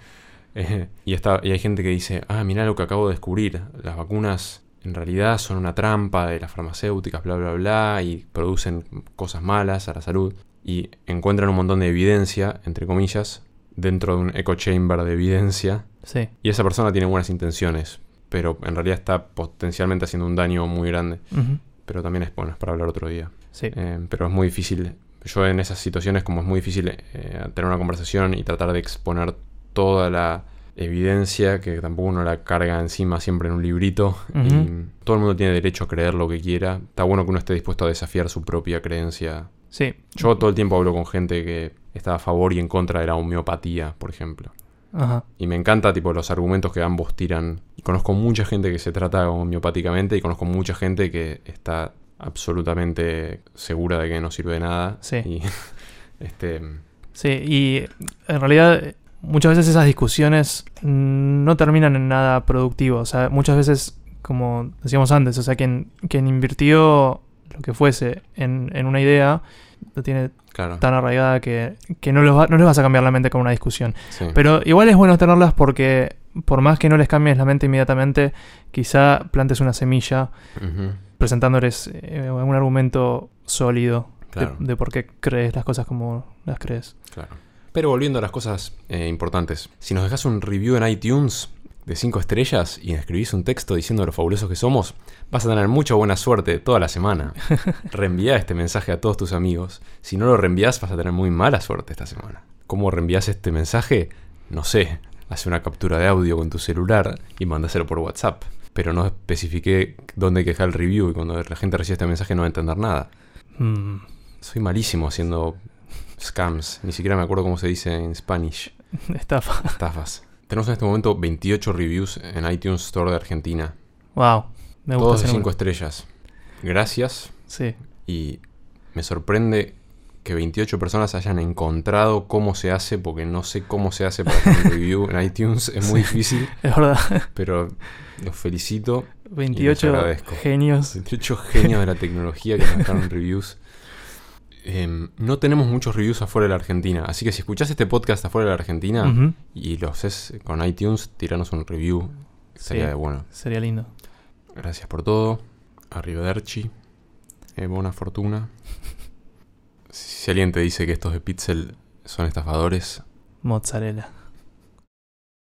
eh, y, está, y hay gente que dice, ah, mirá lo que acabo de descubrir. Las vacunas en realidad son una trampa de las farmacéuticas, bla, bla, bla, y producen cosas malas a la salud. Y encuentran un montón de evidencia, entre comillas, dentro de un echo chamber de evidencia. Sí. Y esa persona tiene buenas intenciones, pero en realidad está potencialmente haciendo un daño muy grande. Uh-huh. Pero también es, bueno, es para hablar otro día. Sí. Eh, pero es muy difícil. Yo en esas situaciones, como es muy difícil eh, tener una conversación y tratar de exponer toda la evidencia, que tampoco uno la carga encima siempre en un librito. Uh-huh. Y todo el mundo tiene derecho a creer lo que quiera. Está bueno que uno esté dispuesto a desafiar su propia creencia. Sí. Yo todo el tiempo hablo con gente que está a favor y en contra de la homeopatía, por ejemplo. Ajá. Y me encanta tipo los argumentos que ambos tiran. Y conozco mucha gente que se trata homeopáticamente y conozco mucha gente que está absolutamente segura de que no sirve de nada. Sí. Y, este, Sí, y en realidad muchas veces esas discusiones no terminan en nada productivo. O sea, muchas veces, como decíamos antes, o sea, quien, quien invirtió lo que fuese en, en una idea lo tiene claro. tan arraigada que, que no, los va, no les vas a cambiar la mente con una discusión. Sí. Pero igual es bueno tenerlas porque por más que no les cambies la mente inmediatamente, quizá plantes una semilla Uh-huh. presentándoles eh, un argumento sólido Claro. de, de por qué crees las cosas como las crees. Claro. Pero volviendo a las cosas eh, importantes. Si nos dejas un review en iTunes de cinco estrellas y escribís un texto diciendo lo fabulosos que somos, vas a tener mucha buena suerte toda la semana. Reenvía este mensaje a todos tus amigos. Si no lo reenvías, vas a tener muy mala suerte esta semana. ¿Cómo reenvías este mensaje? No sé. Hace una captura de audio con tu celular y mandáselo por WhatsApp. Pero no especifiqué dónde hay que dejar el review y cuando la gente reciba este mensaje no va a entender nada. Mm. Soy malísimo haciendo scams. Ni siquiera me acuerdo cómo se dice en Spanish. Estafa. Estafas. Tenemos en este momento veintiocho reviews en iTunes Store de Argentina. Wow. Me gusta Todos de ese cinco número. estrellas. Gracias. Sí. Y me sorprende que veintiocho personas hayan encontrado cómo se hace, porque no sé cómo se hace para hacer un review en iTunes. Es muy difícil, Es verdad. pero los felicito. veintiocho agradezco. genios. veintiocho genios de la tecnología que nos dejaron reviews. Eh, no tenemos muchos reviews afuera de la Argentina, así que si escuchás este podcast afuera de la Argentina Ujú. y lo haces con iTunes, tiranos un review. Sería Sí. de bueno. Sería lindo. Gracias por todo. Arrivederci. Eh, buena fortuna. Si alguien te dice que estos de Pixel son estafadores, Mozzarella.